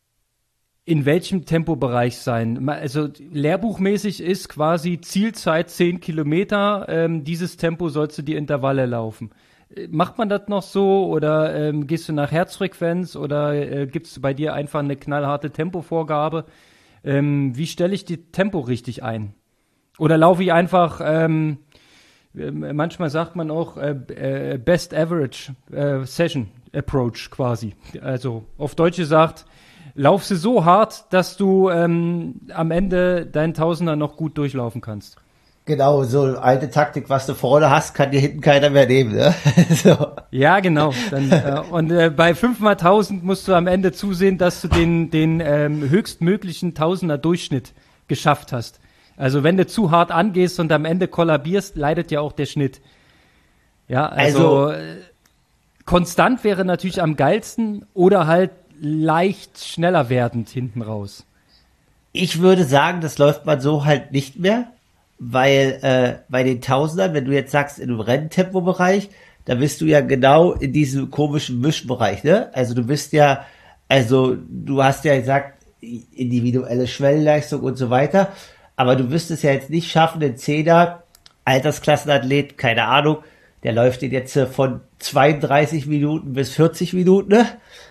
in welchem Tempobereich sein? Also lehrbuchmäßig ist quasi Zielzeit zehn Kilometer. Ähm, dieses Tempo sollst du die Intervalle laufen. Macht man das noch so oder ähm, gehst du nach Herzfrequenz oder äh, gibt es bei dir einfach eine knallharte Tempovorgabe? Ähm, wie stelle ich die Tempo richtig ein? Oder laufe ich einfach, ähm, manchmal sagt man auch äh, äh, Best Average äh, Session Approach quasi. Also auf Deutsch gesagt, lauf sie so hart, dass du ähm, am Ende deinen Tausender noch gut durchlaufen kannst. Genau, so alte Taktik, was du vorne hast, kann dir hinten keiner mehr nehmen, ne? So. Ja, genau. Dann, äh, und äh, bei fünf mal tausend musst du am Ende zusehen, dass du den, den ähm, höchstmöglichen Tausender Durchschnitt geschafft hast. Also wenn du zu hart angehst und am Ende kollabierst, leidet ja auch der Schnitt. Ja, also, also äh, konstant wäre natürlich am geilsten oder halt leicht schneller werdend hinten raus. Ich würde sagen, das läuft man so halt nicht mehr, weil äh, bei den Tausendern, wenn du jetzt sagst, in einem Renntempo-Bereich, da bist du ja genau in diesem komischen Mischbereich, ne? Also du bist ja, also du hast ja gesagt, individuelle Schwellenleistung und so weiter, aber du wirst es ja jetzt nicht schaffen, den Zehner, Altersklassenathlet, keine Ahnung, der läuft den jetzt von zweiunddreißig Minuten bis vierzig Minuten, ne?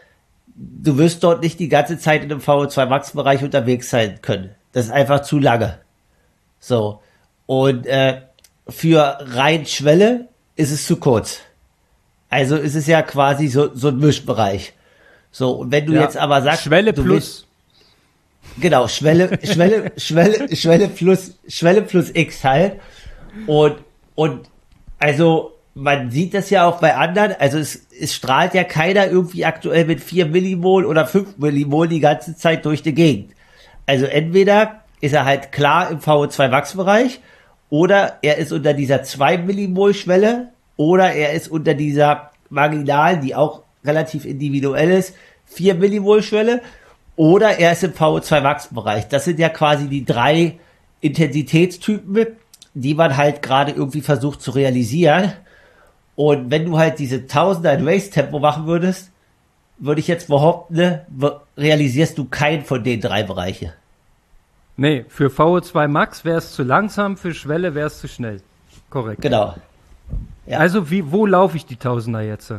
Du wirst dort nicht die ganze Zeit in einem V O zwei Max Bereich unterwegs sein können. Das ist einfach zu lange. So. Und äh, für rein Schwelle ist es zu kurz. Also ist es ja quasi so, so ein Mischbereich. So, und wenn du ja, jetzt aber sagst, Schwelle du plus. Willst, genau, Schwelle, Schwelle, Schwelle, Schwelle plus, Schwelle plus X halt. Und, und, also, man sieht das ja auch bei anderen, also es, es strahlt ja keiner irgendwie aktuell mit vier Millimol oder fünf Millimol die ganze Zeit durch die Gegend. Also entweder ist er halt klar im V O zwei Max Bereich oder er ist unter dieser zwei Millimol Schwelle oder er ist unter dieser marginalen, die auch relativ individuell ist, vier Millimol Schwelle oder er ist im V O zwei Max Bereich. Das sind ja quasi die drei Intensitätstypen, die man halt gerade irgendwie versucht zu realisieren. Und wenn du halt diese Tausender in Race-Tempo machen würdest, würde ich jetzt behaupten, ne, realisierst du keinen von den drei Bereiche. Nee, für V O zwei Max wäre es zu langsam, für Schwelle wäre es zu schnell. Korrekt. Genau. Ja. Also wie, wo laufe ich die Tausender jetzt?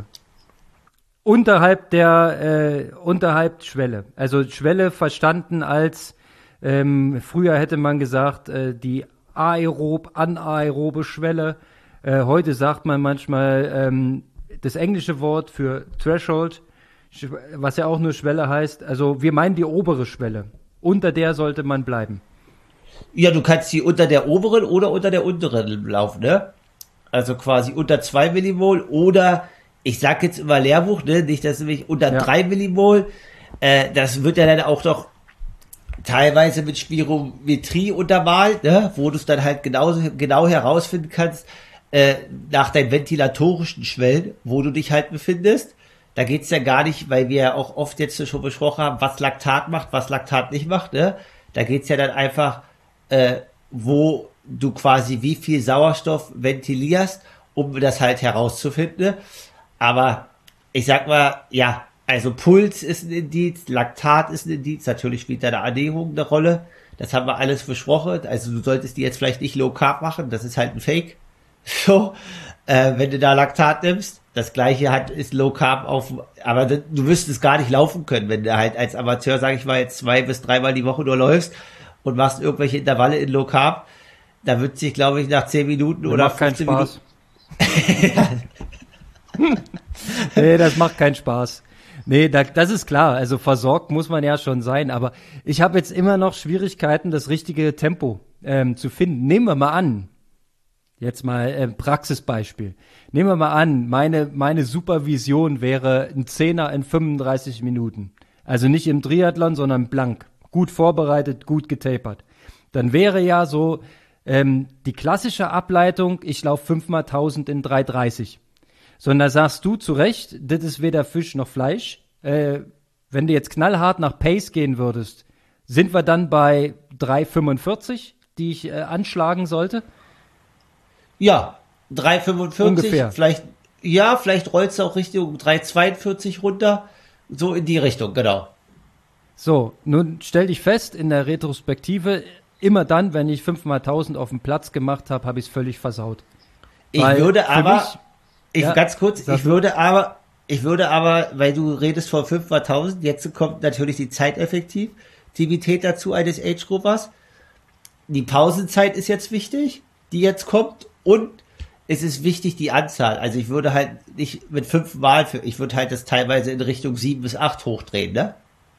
Unterhalb der, äh, unterhalb Schwelle. Also Schwelle verstanden als, ähm, früher hätte man gesagt, äh, die aerob, anaerobe Schwelle. Äh, heute sagt man manchmal ähm, das englische Wort für Threshold, was ja auch nur Schwelle heißt. Also wir meinen die obere Schwelle. Unter der sollte man bleiben. Ja, du kannst die unter der oberen oder unter der unteren laufen, ne? Also quasi unter zwei Millimol oder, ich sag jetzt immer Lehrbuch, ne? Nicht, dass nämlich unter ja. drei Millimol. Äh, das wird ja dann auch noch teilweise mit Spirometrie untermalt, ne? Wo du es dann halt genauso genau herausfinden kannst, äh, nach deinen ventilatorischen Schwellen, wo du dich halt befindest. Da geht's ja gar nicht, weil wir ja auch oft jetzt schon besprochen haben, was Laktat macht, was Laktat nicht macht, ne? Da geht's ja dann einfach, äh, wo du quasi wie viel Sauerstoff ventilierst, um das halt herauszufinden. Ne? Aber ich sag mal, ja, also Puls ist ein Indiz, Laktat ist ein Indiz, natürlich spielt deine Ernährung eine Rolle. Das haben wir alles besprochen. Also du solltest die jetzt vielleicht nicht Low Carb machen, das ist halt ein Fake. So, äh, wenn du da Laktat nimmst, das gleiche hat, ist Low Carb auf, aber du, du wirst es gar nicht laufen können, wenn du halt als Amateur, sag ich mal, jetzt zwei bis dreimal die Woche nur läufst und machst irgendwelche Intervalle in Low Carb, da wird sich, glaube ich, nach zehn Minuten das oder macht fünfzehn keinen Spaß. Minuten. Nee, das macht keinen Spaß. Nee, da, das ist klar. Also versorgt muss man ja schon sein. Aber ich habe jetzt immer noch Schwierigkeiten, das richtige Tempo ähm, zu finden. Nehmen wir mal an, jetzt mal ein äh, Praxisbeispiel. Nehmen wir mal an, meine, meine Supervision wäre ein Zehner in fünfunddreißig Minuten. Also nicht im Triathlon, sondern blank. Gut vorbereitet, gut getapert. Dann wäre ja so ähm, die klassische Ableitung, ich laufe fünfmal tausend in drei dreißig. Sondern sagst du zu Recht, das ist weder Fisch noch Fleisch. Äh, wenn du jetzt knallhart nach Pace gehen würdest, sind wir dann bei drei fünfundvierzig, die ich äh, anschlagen sollte? Ja, drei fünfundvierzig. Ungefähr. Vielleicht, ja, vielleicht rollst du auch Richtung drei zweiundvierzig runter. So in die Richtung, genau. So, nun stell dich fest, in der Retrospektive, immer dann, wenn ich fünfmal tausend auf dem Platz gemacht habe, habe ich es völlig versaut. Ich Weil würde aber... Mich, Ich, ja, ganz kurz, ich würde aber, ich würde aber, weil du redest von fünfmal tausend, jetzt kommt natürlich die Zeiteffektivität dazu eines Age-Groupers. Die Pausenzeit ist jetzt wichtig, die jetzt kommt, und es ist wichtig die Anzahl. Also ich würde halt nicht mit fünfmal, für, ich würde halt das teilweise in Richtung sieben bis acht hochdrehen, ne?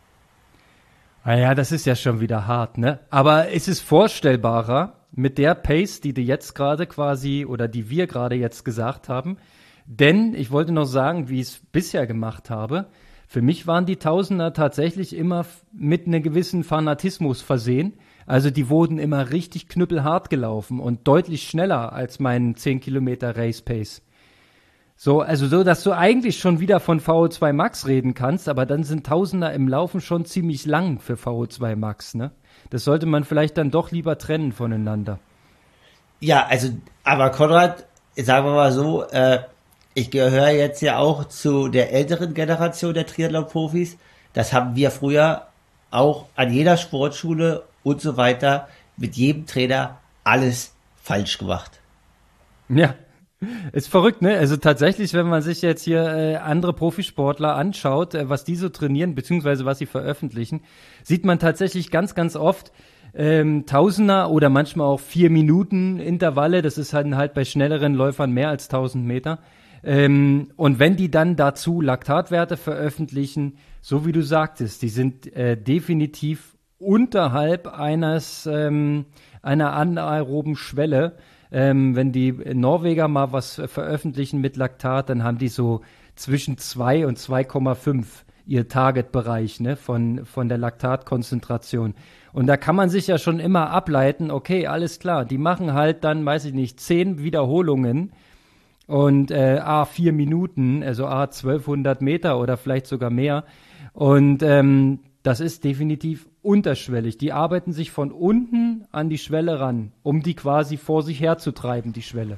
Naja, das ist ja schon wieder hart, ne? Aber es ist vorstellbarer, mit der Pace, die du jetzt gerade quasi, oder die wir gerade jetzt gesagt haben. Denn ich wollte noch sagen, wie ich es bisher gemacht habe. Für mich waren die Tausender tatsächlich immer mit einem gewissen Fanatismus versehen. Also die wurden immer richtig knüppelhart gelaufen und deutlich schneller als mein zehn Kilometer Race Pace. So, also so, dass du eigentlich schon wieder von V O zwei Max reden kannst, aber dann sind Tausender im Laufen schon ziemlich lang für V O zwei Max, ne? Das sollte man vielleicht dann doch lieber trennen voneinander. Ja, also, aber Konrad, sagen wir mal so, äh, ich gehöre jetzt ja auch zu der älteren Generation der Triathlon-Profis. Das haben wir früher auch an jeder Sportschule und so weiter mit jedem Trainer alles falsch gemacht. Ja, ist verrückt, ne? Also tatsächlich, wenn man sich jetzt hier äh, andere Profisportler anschaut, äh, was die so trainieren, beziehungsweise was sie veröffentlichen, sieht man tatsächlich ganz, ganz oft ähm, Tausender oder manchmal auch vier Minuten Intervalle. Das ist halt, halt bei schnelleren Läufern mehr als tausend Meter. Ähm, und wenn die dann dazu Laktatwerte veröffentlichen, so wie du sagtest, die sind äh, definitiv unterhalb eines ähm, einer anaeroben Schwelle. Ähm, wenn die Norweger mal was veröffentlichen mit Laktat, dann haben die so zwischen zwei und zwei Komma fünf ihr Targetbereich, ne, von, von der Laktatkonzentration. Und da kann man sich ja schon immer ableiten, okay, alles klar, die machen halt dann, weiß ich nicht, zehn Wiederholungen und äh, a vier Minuten, also a zwölfhundert Meter oder vielleicht sogar mehr. Und ähm, das ist definitiv unterschwellig. Die arbeiten sich von unten an die Schwelle ran, um die quasi vor sich herzutreiben, die Schwelle.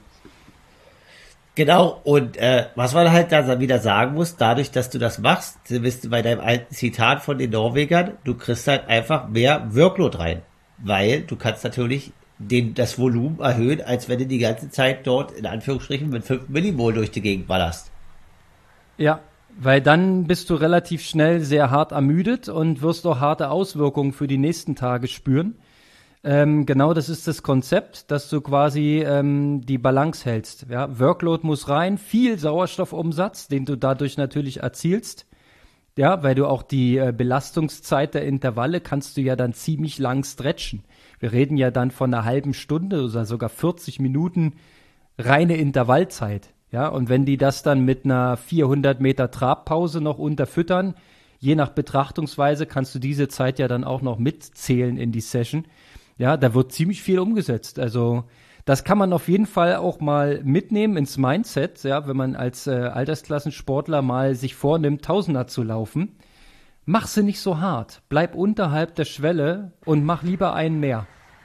Genau, und äh, was man halt da wieder sagen muss, dadurch, dass du das machst, bist du bei deinem alten Zitat von den Norwegern, du kriegst halt einfach mehr Workload rein. Weil du kannst natürlich den, das Volumen erhöhen, als wenn du die ganze Zeit dort in Anführungsstrichen mit fünf Millimol durch die Gegend ballerst. Ja, weil dann bist du relativ schnell sehr hart ermüdet und wirst auch harte Auswirkungen für die nächsten Tage spüren. Ähm, genau, das ist das Konzept, dass du quasi ähm, die Balance hältst. Ja? Workload muss rein, viel Sauerstoffumsatz, den du dadurch natürlich erzielst. Ja, weil du auch die äh, Belastungszeit der Intervalle kannst du ja dann ziemlich lang stretchen. Wir reden ja dann von einer halben Stunde oder sogar vierzig Minuten reine Intervallzeit. Ja, und wenn die das dann mit einer vierhundert Meter Trabpause noch unterfüttern, je nach Betrachtungsweise kannst du diese Zeit ja dann auch noch mitzählen in die Session. Ja, da wird ziemlich viel umgesetzt. Also das kann man auf jeden Fall auch mal mitnehmen ins Mindset, ja, wenn man als äh, Altersklassensportler mal sich vornimmt, Tausender zu laufen. Mach sie nicht so hart, bleib unterhalb der Schwelle und mach lieber einen mehr.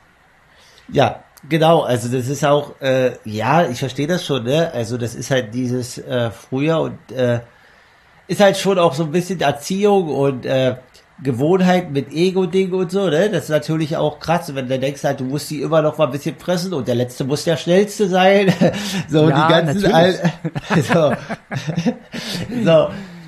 Ja, genau, also das ist auch, äh, ja, ich verstehe das schon, ne? Also das ist halt dieses äh, früher und äh, ist halt schon auch so ein bisschen Erziehung und äh, Gewohnheit mit Ego-Ding und so, ne? Das ist natürlich auch krass, wenn du denkst halt, du musst die immer noch mal ein bisschen pressen und der Letzte muss der Schnellste sein. so, ja, die ganzen Al so. so.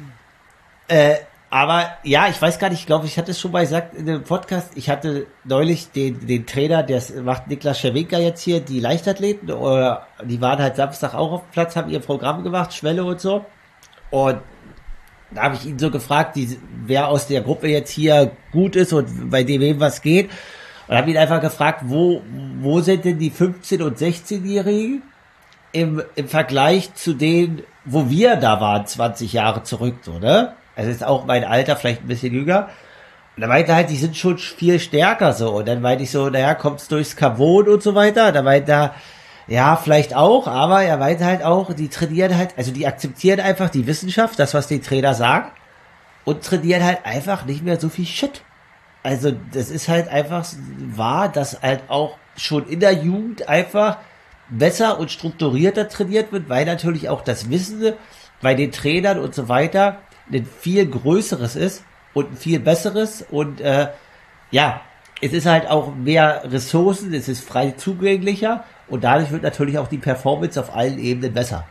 Äh, aber ja, ich weiß gar nicht, ich glaube, ich hatte es schon mal gesagt in dem Podcast, ich hatte neulich den, den Trainer, der macht Niklas Scherwinker jetzt hier, die Leichtathleten, oder die waren halt Samstag auch auf dem Platz, haben ihr Programm gemacht, Schwelle und so. Und da habe ich ihn so gefragt, die, wer aus der Gruppe jetzt hier gut ist und bei dem wem was geht. Und habe ihn einfach gefragt, wo, wo sind denn die fünfzehn- und sechzehnjährigen im, im Vergleich zu denen, wo wir da waren, zwanzig Jahre zurück, so, ne? Also ist auch mein Alter, vielleicht ein bisschen jünger. Und er meinte halt, die sind schon viel stärker so. Und dann meinte ich so, naja, kommt's durchs Carbon und so weiter. Da meinte er, ja, vielleicht auch, aber er meinte halt auch, die trainieren halt, also die akzeptieren einfach die Wissenschaft, das, was die Trainer sagen, und trainieren halt einfach nicht mehr so viel Shit. Also das ist halt einfach wahr, dass halt auch schon in der Jugend einfach besser und strukturierter trainiert wird, weil natürlich auch das Wissen bei den Trainern und so weiter ein viel größeres ist und ein viel besseres und äh, ja, es ist halt auch mehr Ressourcen, es ist frei zugänglicher und dadurch wird natürlich auch die Performance auf allen Ebenen besser.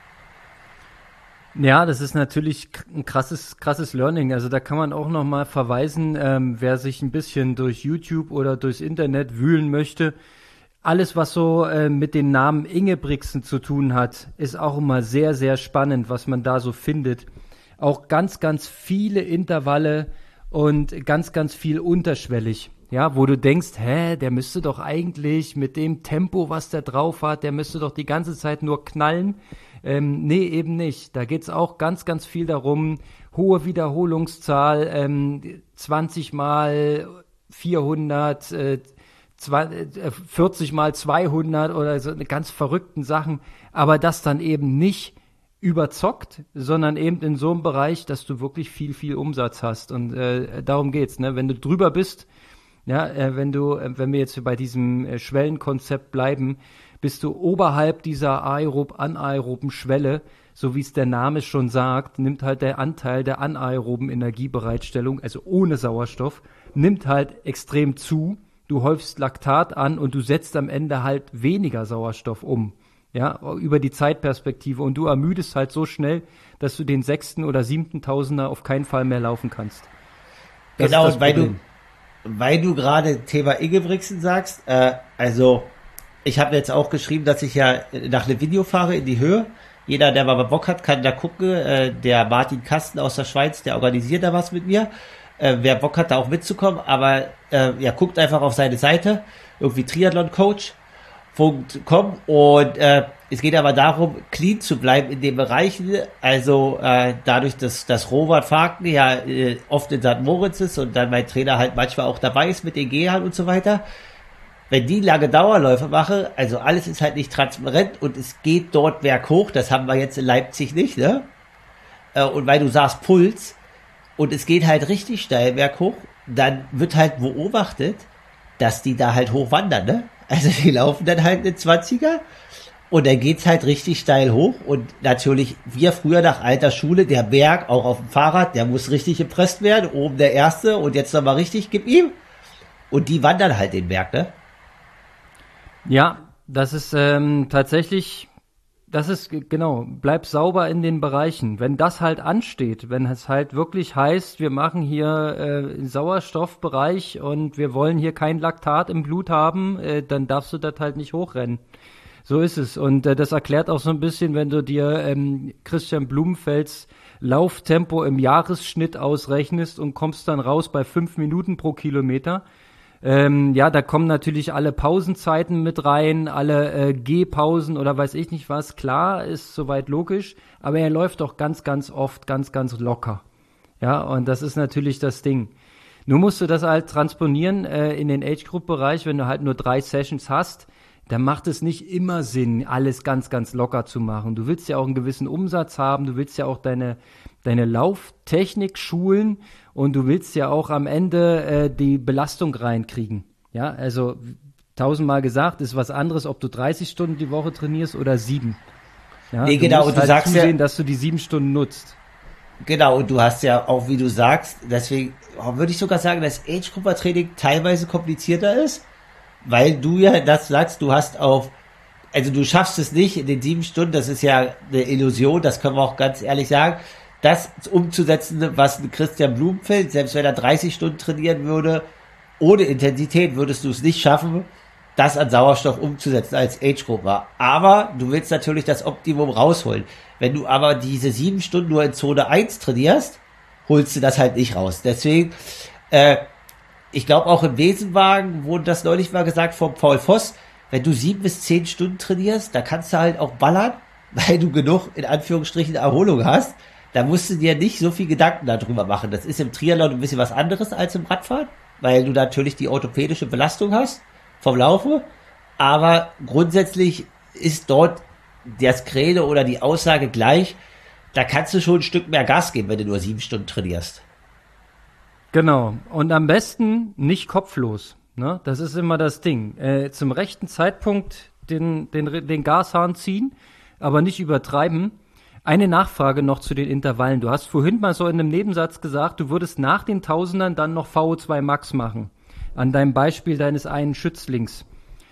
Ja, das ist natürlich ein krasses, krasses Learning. Also da kann man auch noch mal verweisen, ähm, wer sich ein bisschen durch YouTube oder durchs Internet wühlen möchte. Alles, was so äh, mit dem Namen Ingebrigtsen zu tun hat, ist auch immer sehr, sehr spannend, was man da so findet. Auch ganz, ganz viele Intervalle und ganz, ganz viel unterschwellig. Ja, wo du denkst, hä, der müsste doch eigentlich mit dem Tempo, was der drauf hat, der müsste doch die ganze Zeit nur knallen. Ähm, nee, eben nicht. Da geht's auch ganz, ganz viel darum, hohe Wiederholungszahl, ähm, zwanzig mal vierhundert, äh, vierzig mal zweihundert oder so ganz verrückten Sachen, aber das dann eben nicht überzockt, sondern eben in so einem Bereich, dass du wirklich viel, viel Umsatz hast. Und äh, darum geht's, ne? Wenn du drüber bist, ja, äh, wenn du, äh, wenn wir jetzt bei diesem äh, Schwellenkonzept bleiben, bist du oberhalb dieser aerob-anaeroben Schwelle, so wie es der Name schon sagt, nimmt halt der Anteil der anaeroben Energiebereitstellung, also ohne Sauerstoff, nimmt halt extrem zu. Du häufst Laktat an und du setzt am Ende halt weniger Sauerstoff um. Ja, über die Zeitperspektive, und du ermüdest halt so schnell, dass du den sechsten oder siebten Tausender auf keinen Fall mehr laufen kannst. Das genau, und weil du, weil du gerade Thema Ingebrigtsen sagst, äh, also ich habe jetzt auch geschrieben, dass ich ja nach einem Video fahre in die Höhe. Jeder, der mal Bock hat, kann da gucken. Äh, der Martin Kasten aus der Schweiz, der organisiert da was mit mir. Äh, wer Bock hat, da auch mitzukommen, aber äh, ja, guckt einfach auf seine Seite, irgendwie Triathlon-Coach. .com und äh, es geht aber darum, clean zu bleiben in den Bereichen, also äh, dadurch, dass das Robert Faken ja äh, oft in Sankt Moritz ist und dann mein Trainer halt manchmal auch dabei ist mit den Gehern und so weiter, wenn die lange Dauerläufe mache, also alles ist halt nicht transparent und es geht dort berghoch, das haben wir jetzt in Leipzig nicht, ne? Äh, und weil du sagst Puls und es geht halt richtig steil berghoch, dann wird halt beobachtet, dass die da halt hochwandern, ne? Also die laufen dann halt eine zwanziger und dann geht's halt richtig steil hoch und natürlich, wir früher nach alter Schule, der Berg, auch auf dem Fahrrad, der muss richtig gepresst werden, oben der Erste und jetzt nochmal richtig, gib ihm. Und die wandern halt den Berg, ne? Ja, das ist ähm, tatsächlich, das ist genau, bleib sauber in den Bereichen. Wenn das halt ansteht, wenn es halt wirklich heißt, wir machen hier äh, Sauerstoffbereich und wir wollen hier kein Laktat im Blut haben, äh, dann darfst du das halt nicht hochrennen. So ist es. Und äh, das erklärt auch so ein bisschen, wenn du dir ähm, Christian Blumenfelds Lauftempo im Jahresschnitt ausrechnest und kommst dann raus bei fünf Minuten pro Kilometer. Ähm, ja, da kommen natürlich alle Pausenzeiten mit rein, alle äh, Gehpausen oder weiß ich nicht was. Klar, ist soweit logisch, aber er läuft doch ganz, ganz oft ganz, ganz locker. Ja, und das ist natürlich das Ding. Nur musst du das halt transponieren äh, in den Age-Group-Bereich, wenn du halt nur drei Sessions hast, dann macht es nicht immer Sinn, alles ganz, ganz locker zu machen. Du willst ja auch einen gewissen Umsatz haben, du willst ja auch deine, deine Lauftechnik schulen und du willst ja auch am Ende äh, die Belastung reinkriegen. Ja, also tausendmal gesagt, ist was anderes, ob du dreißig Stunden die Woche trainierst oder sieben. Ja, nee, du genau, musst und du halt sagst zusehen, ja, dass du die sieben Stunden nutzt. Genau, und du hast ja auch, wie du sagst, deswegen oh, würde ich sogar sagen, dass Age-Grupper-Training teilweise komplizierter ist, weil du ja das sagst, du hast auf, also du schaffst es nicht in den sieben Stunden, das ist ja eine Illusion, das können wir auch ganz ehrlich sagen, das umzusetzen, was ein Christian Blumenfeld, selbst wenn er dreißig Stunden trainieren würde, ohne Intensität würdest du es nicht schaffen, das an Sauerstoff umzusetzen als Age-Grupper. Aber du willst natürlich das Optimum rausholen. Wenn du aber diese sieben Stunden nur in Zone eins trainierst, holst du das halt nicht raus. Deswegen, äh, ich glaube auch im Besenwagen wurde das neulich mal gesagt von Paul Voss, wenn du sieben bis zehn Stunden trainierst, da kannst du halt auch ballern, weil du genug, in Anführungsstrichen, Erholung hast. Da musst du dir nicht so viel Gedanken darüber machen. Das ist im Triathlon ein bisschen was anderes als im Radfahren, weil du natürlich die orthopädische Belastung hast vom Laufen. Aber grundsätzlich ist dort das Credo oder die Aussage gleich, da kannst du schon ein Stück mehr Gas geben, wenn du nur sieben Stunden trainierst. Genau. Und am besten nicht kopflos. Ne? Das ist immer das Ding. Äh, zum rechten Zeitpunkt den, den, den Gashahn ziehen, aber nicht übertreiben. Eine Nachfrage noch zu den Intervallen. Du hast vorhin mal so in einem Nebensatz gesagt, du würdest nach den Tausendern dann noch V O zwei Max machen. An deinem Beispiel deines einen Schützlings.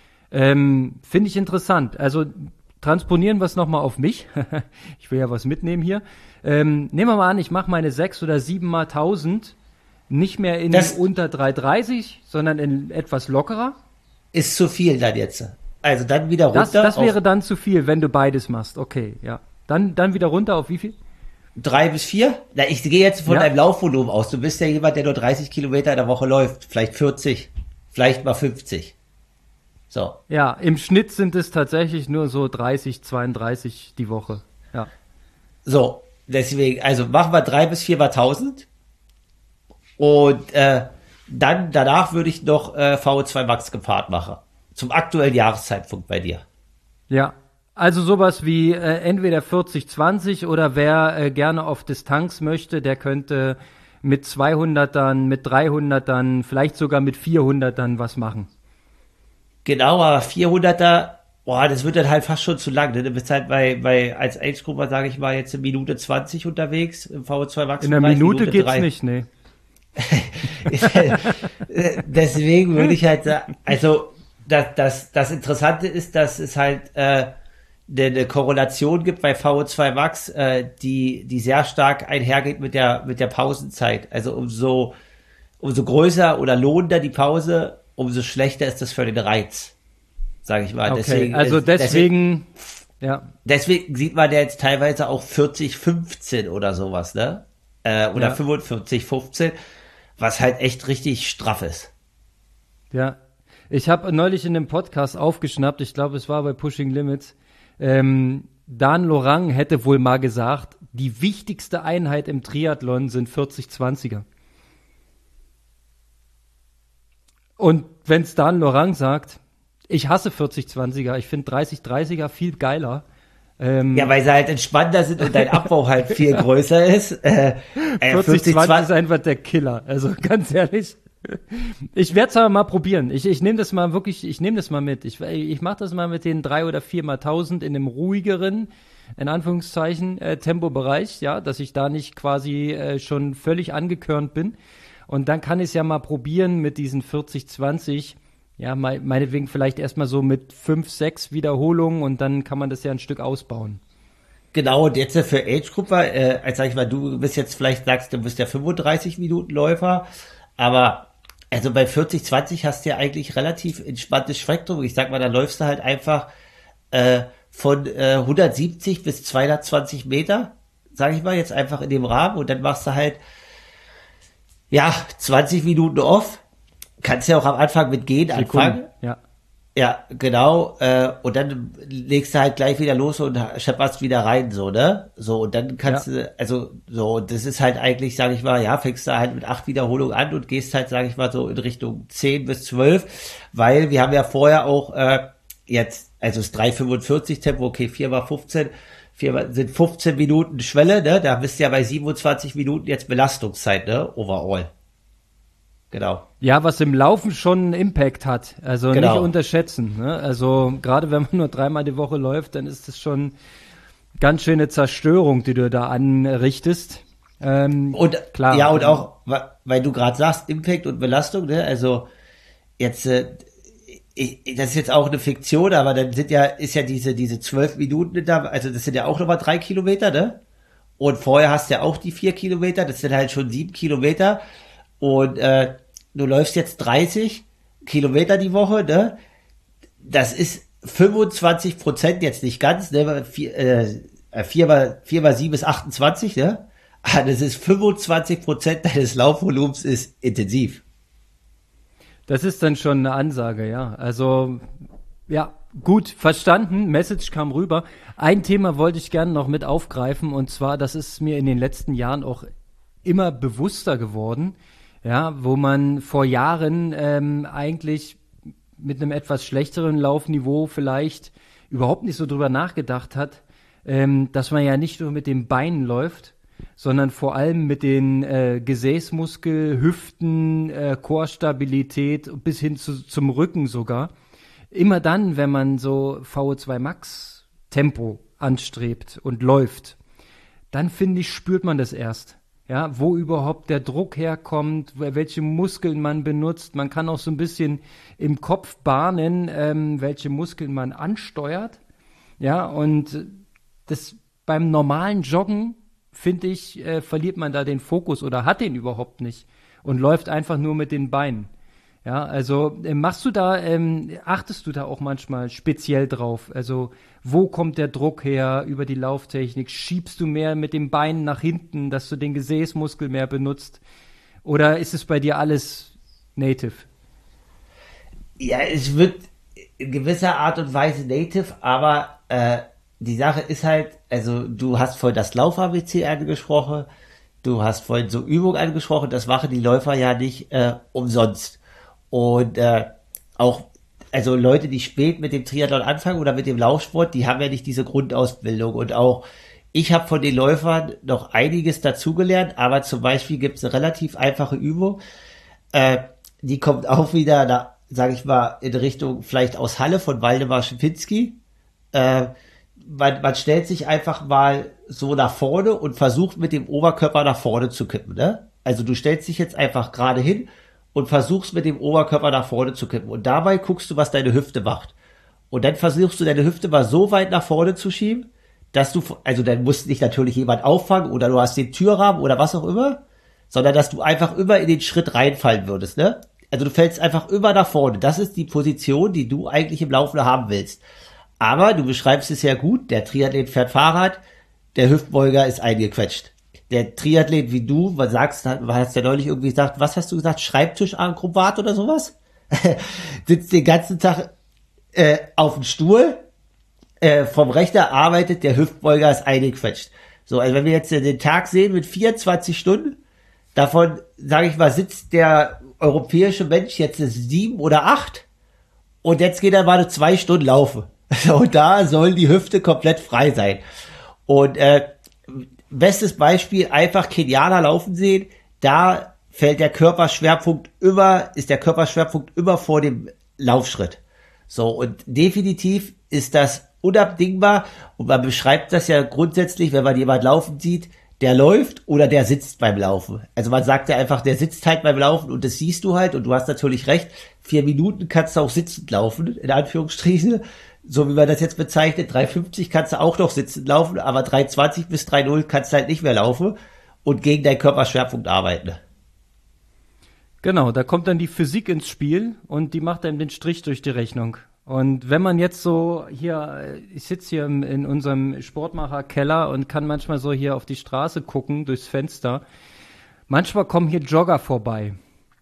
Ähm, finde ich interessant. Also transponieren wir es nochmal auf mich. Ich will ja was mitnehmen hier. Ähm, nehmen wir mal an, ich mache meine sechs oder sieben mal tausend nicht mehr in das unter drei dreißig, sondern in etwas lockerer. Ist zu viel dann jetzt. Also dann wieder runter. Das, das wäre dann zu viel, wenn du beides machst. Okay, ja. Dann, dann wieder runter auf wie viel? Drei bis vier? Na, ich gehe jetzt von Ja. deinem Laufvolumen aus. Du bist ja jemand, der nur dreißig Kilometer in der Woche läuft. Vielleicht vierzig. Vielleicht mal fünfzig. So. Ja, im Schnitt sind es tatsächlich nur so dreißig, zweiunddreißig die Woche. Ja. So. Deswegen, also machen wir drei bis vier mal tausend. Und äh, dann, danach würde ich noch äh, V O zwei Max gepaart machen. Zum aktuellen Jahreszeitpunkt bei dir. Ja, Also sowas wie äh, entweder vierzig zwanzig oder wer äh, gerne auf Distanz möchte, der könnte mit zweihundertern, mit dreihundertern, vielleicht sogar mit vierhundertern was machen. Genau, aber vierhunderter, boah, das wird dann halt fast schon zu lang. Ne? Du bist halt bei, bei als Age-Grupper, sage ich mal, jetzt eine Minute zwanzig unterwegs im V O zwei Max. In einer Minute geht's drei. Nicht, nee. Deswegen würde ich halt sagen, also das, das, das Interessante ist, dass es halt äh, eine, eine Korrelation gibt bei V O zwei Max, äh, die, die sehr stark einhergeht mit der, mit der Pausenzeit. Also umso, umso größer oder lohnender die Pause, umso schlechter ist das für den Reiz, sage ich mal. Okay, deswegen, also deswegen, deswegen, ja. Deswegen sieht man ja jetzt teilweise auch vierzig fünfzehn oder sowas, ne? Äh, oder ja. fünfundvierzig fünfzehn, was halt echt richtig straff ist. Ja, ich habe neulich in dem Podcast aufgeschnappt, ich glaube, es war bei Pushing Limits, ähm, Dan Lorang hätte wohl mal gesagt, die wichtigste Einheit im Triathlon sind vierzig zwanziger. Und wenn's Dan Lorang sagt, ich hasse vierzig zwanziger, ich finde dreißig dreißiger viel geiler. Ähm, ja, weil sie halt entspannter sind und dein Abbau halt viel größer ist. Äh, äh, vierzig zwanzig ist einfach der Killer, also ganz ehrlich. Ich werde es aber mal probieren. Ich, ich nehme das mal wirklich, ich nehme das mal mit. Ich, ich mache das mal mit den drei oder vier mal tausend in einem ruhigeren, in Anführungszeichen, äh, Tempobereich, ja, dass ich da nicht quasi äh, schon völlig angekörnt bin. Und dann kann ich es ja mal probieren mit diesen vierzig zwanzig, ja, me- meinetwegen vielleicht erstmal so mit fünf, sechs Wiederholungen und dann kann man das ja ein Stück ausbauen. Genau, und jetzt für Age-Grupper, äh, als sag ich mal, du bist jetzt vielleicht, sagst du, bist ja fünfunddreißig Minuten Läufer, aber also bei vierzig zwanzig hast du ja eigentlich relativ entspanntes Spektrum. Ich sag mal, da läufst du halt einfach äh, von äh, hundertsiebzig bis zweihundertzwanzig Meter, sag ich mal, jetzt einfach in dem Rahmen und dann machst du halt ja, zwanzig Minuten off. Kannst ja auch am Anfang mit Gehen Sekunden, anfangen. Ja. Ja, genau. Äh, und dann legst du halt gleich wieder los und schepperst wieder rein, so, ne? So, und dann kannst ja. du, also, so, das ist halt eigentlich, sag ich mal, ja, fängst du halt mit acht Wiederholungen an und gehst halt, sag ich mal, so in Richtung zehn bis zwölf, weil wir haben ja vorher auch, äh, jetzt, also das drei fünfundvierzig Tempo, okay, vier mal fünfzehn, vier sind fünfzehn Minuten Schwelle, ne? Da bist du ja bei siebenundzwanzig Minuten jetzt Belastungszeit, ne? Overall. Genau. Ja, was im Laufen schon einen Impact hat. Also genau. Nicht unterschätzen. Ne? Also gerade wenn man nur dreimal die Woche läuft, dann ist das schon ganz schöne Zerstörung, die du da anrichtest. Ähm, und klar. Ja, und auch, weil du gerade sagst, Impact und Belastung, ne? Also jetzt, äh, ich, das ist jetzt auch eine Fiktion, aber dann sind ja, ist ja diese, diese zwölf Minuten da, also das sind ja auch nochmal drei Kilometer, ne? Und vorher hast du ja auch die vier Kilometer, das sind halt schon sieben Kilometer. Und äh, du läufst jetzt dreißig Kilometer die Woche, ne? Das ist fünfundzwanzig Prozent, jetzt nicht ganz, ne? Vier, äh, vier mal, vier mal sieben ist achtundzwanzig, ne? Aber das ist fünfundzwanzig Prozent deines Laufvolumens ist intensiv. Das ist dann schon eine Ansage, ja. Also, ja, gut, verstanden. Message kam rüber. Ein Thema wollte ich gerne noch mit aufgreifen und zwar, das ist mir in den letzten Jahren auch immer bewusster geworden. Ja, wo man vor Jahren ähm, eigentlich mit einem etwas schlechteren Laufniveau vielleicht überhaupt nicht so drüber nachgedacht hat, ähm, dass man ja nicht nur mit den Beinen läuft, sondern vor allem mit den äh, Gesäßmuskel, Hüften, äh, Chorstabilität bis hin zu, zum Rücken sogar. Immer dann, wenn man so V O zwei Max Tempo anstrebt und läuft, dann finde ich, spürt man das erst. Ja, wo überhaupt der Druck herkommt, welche Muskeln man benutzt. Man kann auch so ein bisschen im Kopf bahnen, ähm, welche Muskeln man ansteuert. Ja, und das beim normalen Joggen, finde ich, äh, verliert man da den Fokus oder hat den überhaupt nicht und läuft einfach nur mit den Beinen. Ja, also äh, machst du da, ähm, achtest du da auch manchmal speziell drauf? Also wo kommt der Druck her über die Lauftechnik? Schiebst du mehr mit den Beinen nach hinten, dass du den Gesäßmuskel mehr benutzt? Oder ist es bei dir alles native? Ja, es wird in gewisser Art und Weise native, aber äh, die Sache ist halt, also du hast vorhin das Lauf-A B C angesprochen, du hast vorhin so Übungen angesprochen, das machen die Läufer ja nicht äh, umsonst. Und äh, auch also Leute, die spät mit dem Triathlon anfangen oder mit dem Laufsport, die haben ja nicht diese Grundausbildung. Und auch ich habe von den Läufern noch einiges dazugelernt, aber zum Beispiel gibt es eine relativ einfache Übung, äh, die kommt auch wieder, da sage ich mal, in Richtung vielleicht aus Halle von Waldemar Schipinski. Äh, man, man stellt sich einfach mal so nach vorne und versucht mit dem Oberkörper nach vorne zu kippen, ne? Also du stellst dich jetzt einfach gerade hin und versuchst mit dem Oberkörper nach vorne zu kippen. Und dabei guckst du, was deine Hüfte macht. Und dann versuchst du deine Hüfte mal so weit nach vorne zu schieben, dass du, also dann muss dich natürlich jemand auffangen oder du hast den Türrahmen oder was auch immer, sondern dass du einfach immer in den Schritt reinfallen würdest, ne? Also du fällst einfach immer nach vorne. Das ist die Position, die du eigentlich im Laufen haben willst. Aber du beschreibst es ja gut, der Triathlet fährt Fahrrad, der Hüftbeuger ist eingequetscht. Der Triathlet wie du, was sagst, hast ja neulich irgendwie gesagt, was hast du gesagt, Schreibtischakrobat oder sowas? Sitzt den ganzen Tag äh, auf dem Stuhl, äh, vom Rechner arbeitet, der Hüftbeuger ist eingequetscht. So, also wenn wir jetzt den Tag sehen mit vierundzwanzig Stunden, davon, sage ich mal, sitzt der europäische Mensch jetzt sieben oder acht und jetzt geht er mal zwei Stunden laufen. Und da soll die Hüfte komplett frei sein. Und äh, bestes Beispiel, einfach Kenianer laufen sehen, da fällt der Körperschwerpunkt immer, ist der Körperschwerpunkt immer vor dem Laufschritt. So, und definitiv ist das unabdingbar und man beschreibt das ja grundsätzlich, wenn man jemand laufen sieht, der läuft oder der sitzt beim Laufen. Also man sagt ja einfach, der sitzt halt beim Laufen und das siehst du halt und du hast natürlich recht, vier Minuten kannst du auch sitzend laufen, in Anführungsstrichen, so wie man das jetzt bezeichnet, drei fünfzig kannst du auch noch sitzend laufen, aber drei zwanzig bis drei null kannst du halt nicht mehr laufen und gegen deinen Körperschwerpunkt arbeiten. Genau, da kommt dann die Physik ins Spiel und die macht einem den Strich durch die Rechnung. Und wenn man jetzt so hier, ich sitze hier in unserem Sportmacher-Keller und kann manchmal so hier auf die Straße gucken, durchs Fenster. Manchmal kommen hier Jogger vorbei.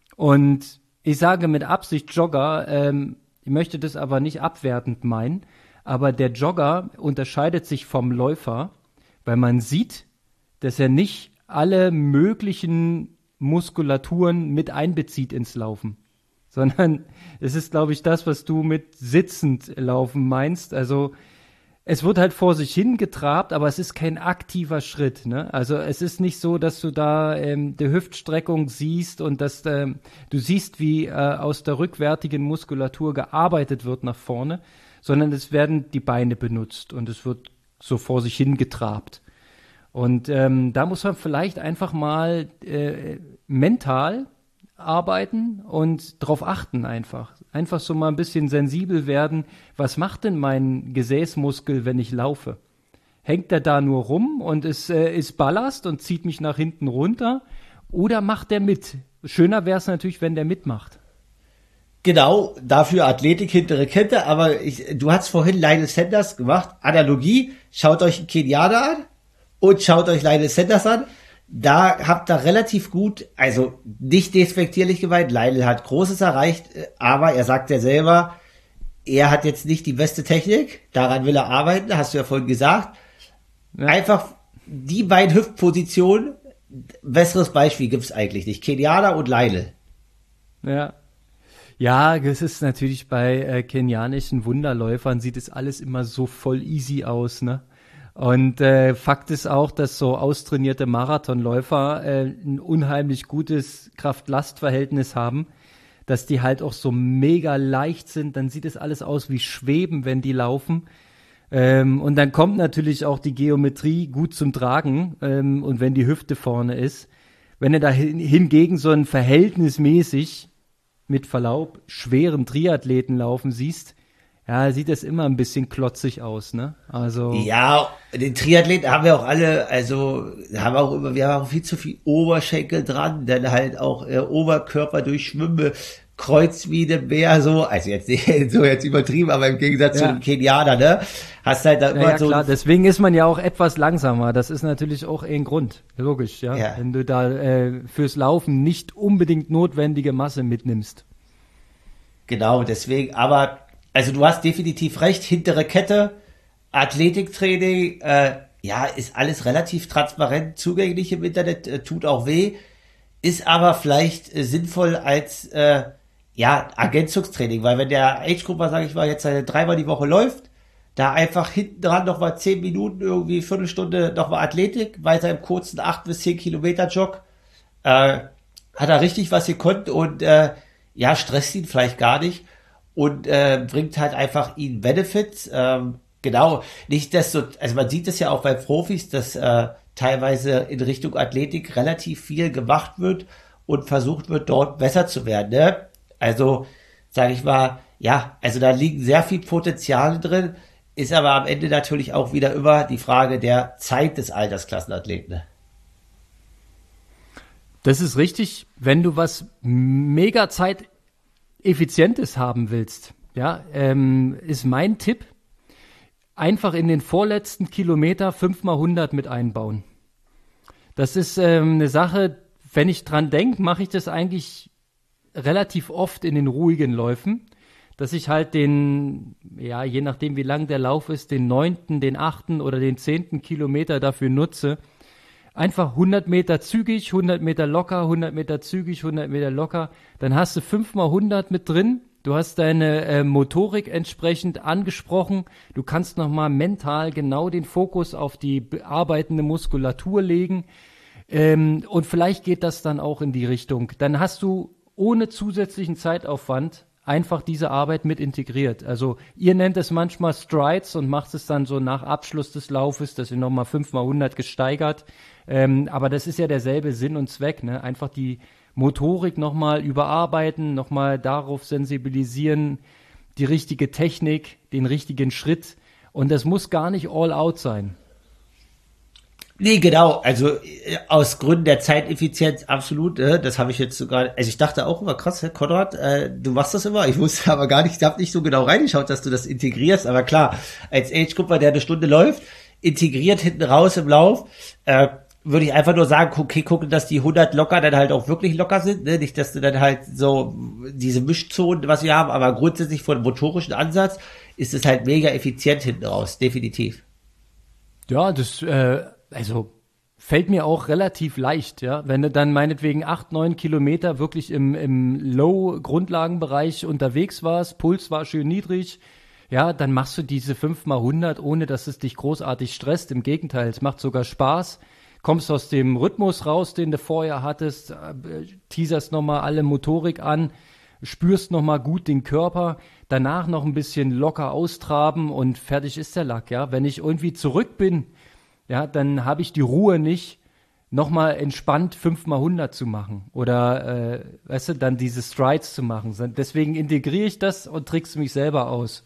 Und ich sage mit Absicht Jogger, ähm, ich möchte das aber nicht abwertend meinen, aber der Jogger unterscheidet sich vom Läufer, weil man sieht, dass er nicht alle möglichen Muskulaturen mit einbezieht ins Laufen, sondern es ist, glaube ich, das, was du mit sitzend laufen meinst. Also es wird halt vor sich hin getrabt, aber es ist kein aktiver Schritt, ne? Also es ist nicht so, dass du da ähm, die Hüftstreckung siehst und dass ähm, du siehst, wie äh, aus der rückwärtigen Muskulatur gearbeitet wird nach vorne, sondern es werden die Beine benutzt und es wird so vor sich hin getrabt. Und ähm, da muss man vielleicht einfach mal äh, mental arbeiten und drauf achten einfach. Einfach so mal ein bisschen sensibel werden. Was macht denn mein Gesäßmuskel, wenn ich laufe? Hängt der da nur rum und ist, äh, ist Ballast und zieht mich nach hinten runter? Oder macht der mit? Schöner wäre es natürlich, wenn der mitmacht. Genau, dafür Athletik hintere Kette, aber ich, du hast vorhin Lionel Sanders gemacht. Analogie, schaut euch einen Kenianer an und schaut euch Lionel Sanders an. Da habt ihr relativ gut, also nicht despektierlich gemeint, Lionel hat Großes erreicht, aber er sagt ja selber, er hat jetzt nicht die beste Technik, daran will er arbeiten, hast du ja vorhin gesagt. Ja. Einfach die beiden Hüftpositionen, besseres Beispiel gibt's eigentlich nicht, Kenianer und Lionel. Ja. Ja, das ist natürlich bei äh, kenianischen Wunderläufern sieht es alles immer so voll easy aus, ne? Und äh, Fakt ist auch, dass so austrainierte Marathonläufer äh, ein unheimlich gutes Kraft-Last-Verhältnis haben, dass die halt auch so mega leicht sind. Dann sieht es alles aus wie Schweben, wenn die laufen. Ähm, und dann kommt natürlich auch die Geometrie gut zum Tragen. Ähm, und wenn die Hüfte vorne ist, wenn du da hin, hingegen so ein verhältnismäßig, mit Verlaub, schweren Triathleten laufen siehst, ja, sieht das immer ein bisschen klotzig aus, ne? Also. Ja, den Triathleten haben wir auch alle, also, haben auch immer, wir haben auch viel zu viel Oberschenkel dran, dann halt auch äh, Oberkörper durch Schwimme, Kreuz wie ein Bär, so, also jetzt so jetzt übertrieben, aber im Gegensatz ja. zu dem Kenianer, ne? Hast halt da immer ja, ja, so. Klar, deswegen ist man ja auch etwas langsamer. Das ist natürlich auch ein Grund. Logisch, ja. ja. Wenn du da äh, fürs Laufen nicht unbedingt notwendige Masse mitnimmst. Genau, deswegen, aber also du hast definitiv recht, hintere Kette, Athletiktraining, äh, ja, ist alles relativ transparent zugänglich im Internet, äh, tut auch weh, ist aber vielleicht äh, sinnvoll als, äh, ja, Ergänzungstraining, weil wenn der Age-Grupper, sage ich mal, jetzt seine dreimal die Woche läuft, da einfach hinten dran nochmal zehn Minuten, irgendwie Viertelstunde nochmal Athletik, weiter im kurzen acht bis zehn Kilometer Jog, äh, hat er richtig was gekonnt und äh, ja, stresst ihn vielleicht gar nicht und äh, bringt halt einfach ihn Benefits. Ähm, genau, nicht dass so, also man sieht es ja auch bei Profis, dass äh, teilweise in Richtung Athletik relativ viel gemacht wird und versucht wird, dort besser zu werden. Ne? Also, sage ich mal, ja, also da liegen sehr viel Potenziale drin, ist aber am Ende natürlich auch wieder immer die Frage der Zeit des Altersklassenathleten. Ne? Das ist richtig, wenn du was mega zeiteffizientes haben willst, ja, ähm, ist mein Tipp, einfach in den vorletzten Kilometer fünf mal hundert mit einbauen. Das ist ähm, eine Sache, wenn ich dran denke, mache ich das eigentlich relativ oft in den ruhigen Läufen, dass ich halt den, ja, je nachdem wie lang der Lauf ist, den neunten, den achten oder den zehnten Kilometer dafür nutze, einfach hundert Meter zügig, hundert Meter locker, hundert Meter zügig, hundert Meter locker. Dann hast du fünf mal hundert mit drin. Du hast deine äh, Motorik entsprechend angesprochen. Du kannst nochmal mental genau den Fokus auf die bearbeitende Muskulatur legen. Ähm, und vielleicht geht das dann auch in die Richtung. Dann hast du ohne zusätzlichen Zeitaufwand einfach diese Arbeit mit integriert. Also ihr nennt es manchmal Strides und macht es dann so nach Abschluss des Laufes, dass ihr nochmal fünf mal hundert gesteigert. Ähm, aber das ist ja derselbe Sinn und Zweck, ne? Einfach die Motorik nochmal überarbeiten, nochmal darauf sensibilisieren, die richtige Technik, den richtigen Schritt. Und das muss gar nicht all out sein. Nee, genau, also äh, aus Gründen der Zeiteffizienz absolut, äh, das habe ich jetzt sogar, also ich dachte auch immer, krass, Herr Konrad, äh, du machst das immer, ich wusste aber gar nicht, ich habe nicht so genau reingeschaut, dass du das integrierst, aber klar, als Age-Grupper, der eine Stunde läuft, integriert hinten raus im Lauf, äh, würde ich einfach nur sagen, okay, gucken, dass die hundert locker dann halt auch wirklich locker sind, ne? Nicht, dass du dann halt so diese Mischzonen, was wir haben, aber grundsätzlich von motorischen Ansatz ist es halt mega effizient hinten raus, definitiv. Ja, das, äh, also fällt mir auch relativ leicht, ja. Wenn du dann meinetwegen acht, neun Kilometer wirklich im, im Low-Grundlagenbereich unterwegs warst, Puls war schön niedrig, ja, dann machst du diese fünf mal hundert, ohne dass es dich großartig stresst. Im Gegenteil, es macht sogar Spaß. Kommst aus dem Rhythmus raus, den du vorher hattest, äh, teaserst nochmal alle Motorik an, spürst nochmal gut den Körper, danach noch ein bisschen locker austraben und fertig ist der Lack, ja. Wenn ich irgendwie zurück bin, ja, dann habe ich die Ruhe nicht, nochmal entspannt fünf mal hundert zu machen oder, äh, weißt du, dann diese Strides zu machen. Deswegen integriere ich das und trickse mich selber aus.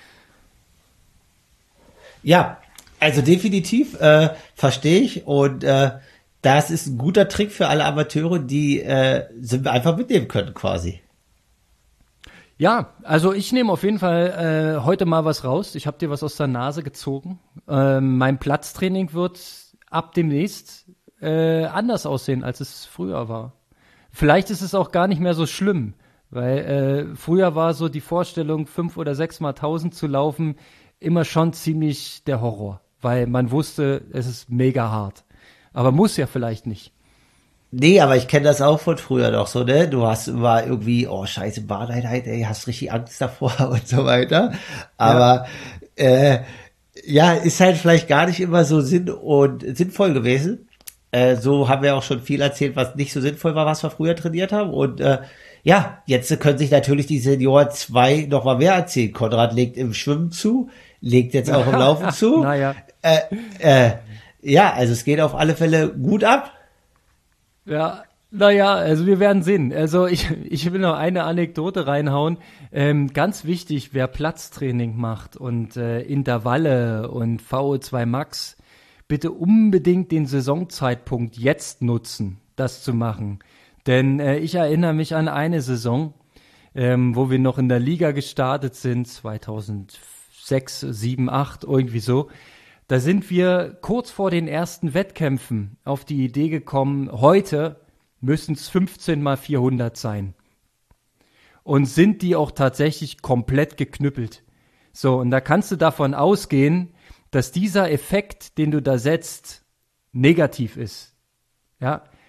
Ja, also definitiv, äh, verstehe ich und äh, das ist ein guter Trick für alle Amateure, die äh, sind wir einfach mitnehmen können quasi. Ja, also ich nehme auf jeden Fall äh, heute mal was raus. Ich habe dir was aus der Nase gezogen. Ähm, mein Platztraining wird ab demnächst äh, anders aussehen, als es früher war. Vielleicht ist es auch gar nicht mehr so schlimm, weil äh, früher war so die Vorstellung, fünf oder sechs mal tausend zu laufen, immer schon ziemlich der Horror, weil man wusste, es ist mega hart. Aber muss ja vielleicht nicht. Nee, aber ich kenne das auch von früher noch so, ne? Du hast immer irgendwie, oh scheiße, Bahneinheit, ey, hast richtig Angst davor und so weiter. Aber ja, äh, ja ist halt vielleicht gar nicht immer so sinn- und sinnvoll gewesen. Äh, so haben wir auch schon viel erzählt, was nicht so sinnvoll war, was wir früher trainiert haben. Und äh, ja, jetzt können sich natürlich die Senioren zwei noch mal mehr erzählen. Konrad legt im Schwimmen zu, legt jetzt auch im Laufen zu. Naja. Äh, äh, ja, also es geht auf alle Fälle gut ab. Ja, naja, also wir werden sehen. Also ich, ich will noch eine Anekdote reinhauen. Ähm, ganz wichtig, wer Platztraining macht und äh, Intervalle und V O zwei Max, bitte unbedingt den Saisonzeitpunkt jetzt nutzen, das zu machen. Denn äh, ich erinnere mich an eine Saison, ähm, wo wir noch in der Liga gestartet sind, zweitausendsechs, sieben, acht, irgendwie so. Da sind wir kurz vor den ersten Wettkämpfen auf die Idee gekommen, heute müssen es fünfzehn mal vierhundert sein. Und sind die auch tatsächlich komplett geknüppelt. So, und da kannst du davon ausgehen, dass dieser Effekt, den du da setzt, negativ ist. Ja,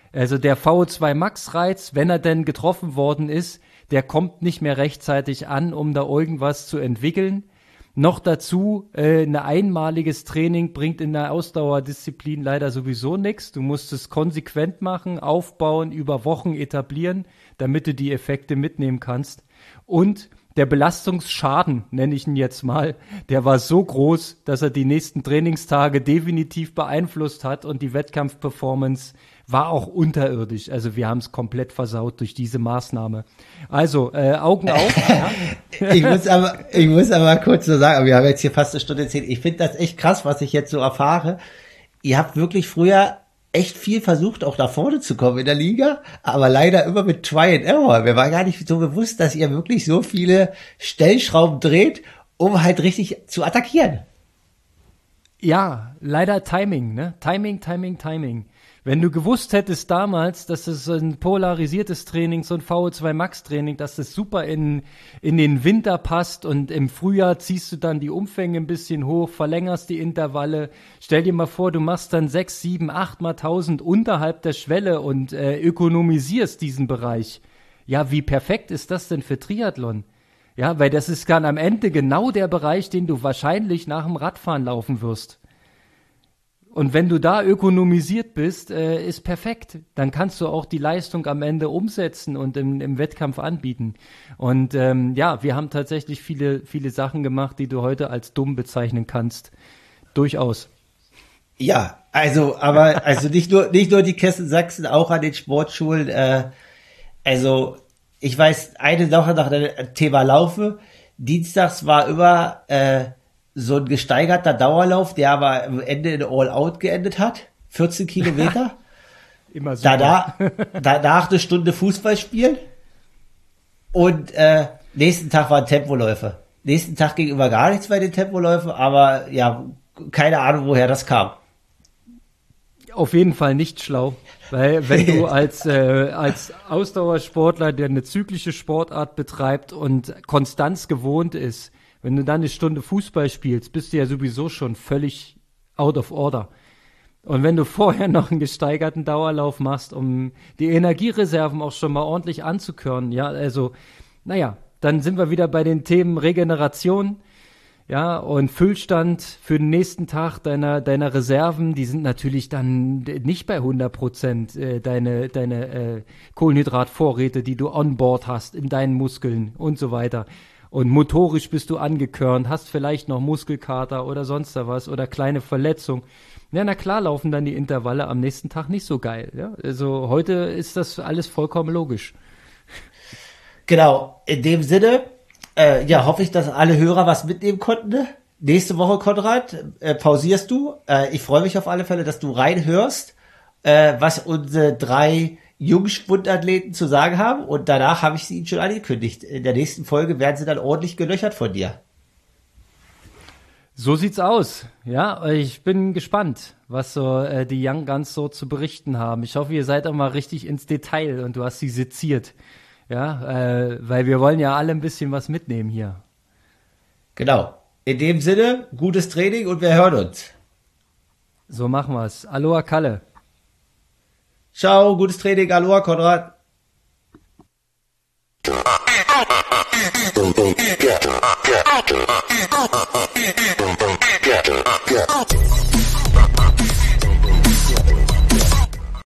Also der V O zwei Max-Reiz, wenn er denn getroffen worden ist, der kommt nicht mehr rechtzeitig an, um da irgendwas zu entwickeln. Noch dazu, äh, ein einmaliges Training bringt in der Ausdauerdisziplin leider sowieso nichts. Du musst es konsequent machen, aufbauen, über Wochen etablieren, damit du die Effekte mitnehmen kannst. Und der Belastungsschaden, nenne ich ihn jetzt mal, der war so groß, dass er die nächsten Trainingstage definitiv beeinflusst hat und die Wettkampfperformance war auch unterirdisch. Also wir haben es komplett versaut durch diese Maßnahme. Also äh, Augen auf. Ja. ich muss aber, ich muss aber kurz so sagen, wir haben jetzt hier fast eine Stunde zehn. Ich finde das echt krass, was ich jetzt so erfahre. Ihr habt wirklich früher echt viel versucht, auch nach vorne zu kommen in der Liga, aber leider immer mit Try and Error. Mir war gar nicht so bewusst, dass ihr wirklich so viele Stellschrauben dreht, um halt richtig zu attackieren. Ja, leider Timing, ne? Timing, Timing, Timing. Wenn du gewusst hättest damals, dass es ein polarisiertes Training, so ein V O zwei Max Training, dass es super in, in den Winter passt und im Frühjahr ziehst du dann die Umfänge ein bisschen hoch, verlängerst die Intervalle. Stell dir mal vor, du machst dann sechs, sieben, acht mal tausend unterhalb der Schwelle und äh, ökonomisierst diesen Bereich. Ja, wie perfekt ist das denn für Triathlon? Ja, weil das ist dann am Ende genau der Bereich, den du wahrscheinlich nach dem Radfahren laufen wirst. Und wenn du da ökonomisiert bist, äh, ist perfekt. Dann kannst du auch die Leistung am Ende umsetzen und im, im Wettkampf anbieten. Und ähm, ja, wir haben tatsächlich viele, viele Sachen gemacht, die du heute als dumm bezeichnen kannst. Durchaus. Ja, also, aber also nicht nur nicht nur die Kessel Sachsen, auch an den Sportschulen. Äh, also ich weiß, eine Sache nach dem Thema Laufe. Dienstags war immer äh, so ein gesteigerter Dauerlauf, der aber am Ende in All-Out geendet hat. vierzehn Kilometer. Immer super. Danach, danach eine Stunde Fußball spielen. Und äh, nächsten Tag waren Tempoläufe. Nächsten Tag ging immer gar nichts bei den Tempoläufen, aber ja, keine Ahnung, woher das kam. Auf jeden Fall nicht schlau, weil wenn du als äh, als Ausdauersportler, der eine zyklische Sportart betreibt und Konstanz gewohnt ist, wenn du dann eine Stunde Fußball spielst, bist du ja sowieso schon völlig out of order. Und wenn du vorher noch einen gesteigerten Dauerlauf machst, um die Energiereserven auch schon mal ordentlich anzukörnen, ja, also, naja, dann sind wir wieder bei den Themen Regeneration, ja, und Füllstand für den nächsten Tag deiner deiner Reserven, die sind natürlich dann nicht bei hundert Prozent äh, deine deine äh, Kohlenhydratvorräte, die du on board hast in deinen Muskeln und so weiter. Und motorisch bist du angekörnt, hast vielleicht noch Muskelkater oder sonst was oder kleine Verletzung. Ja, na klar laufen dann die Intervalle am nächsten Tag nicht so geil. Ja? Also heute ist das alles vollkommen logisch. Genau, in dem Sinne, äh, ja, hoffe ich, dass alle Hörer was mitnehmen konnten. Nächste Woche, Konrad, äh, pausierst du. Äh, ich freue mich auf alle Fälle, dass du reinhörst, äh, was unsere drei Jungspundathleten zu sagen haben, und danach habe ich sie ihnen schon angekündigt. In der nächsten Folge werden sie dann ordentlich gelöchert von dir. So sieht's aus. Ja, ich bin gespannt, was so äh, die Young Guns so zu berichten haben. Ich hoffe, ihr seid auch mal richtig ins Detail und du hast sie seziert. Ja, äh, weil wir wollen ja alle ein bisschen was mitnehmen hier. Genau. In dem Sinne, gutes Training und wir hören uns. So machen wir's. Aloha Kalle. Ciao, gutes Training, Aloha Konrad. Get, get, get, get, get, get, get, get.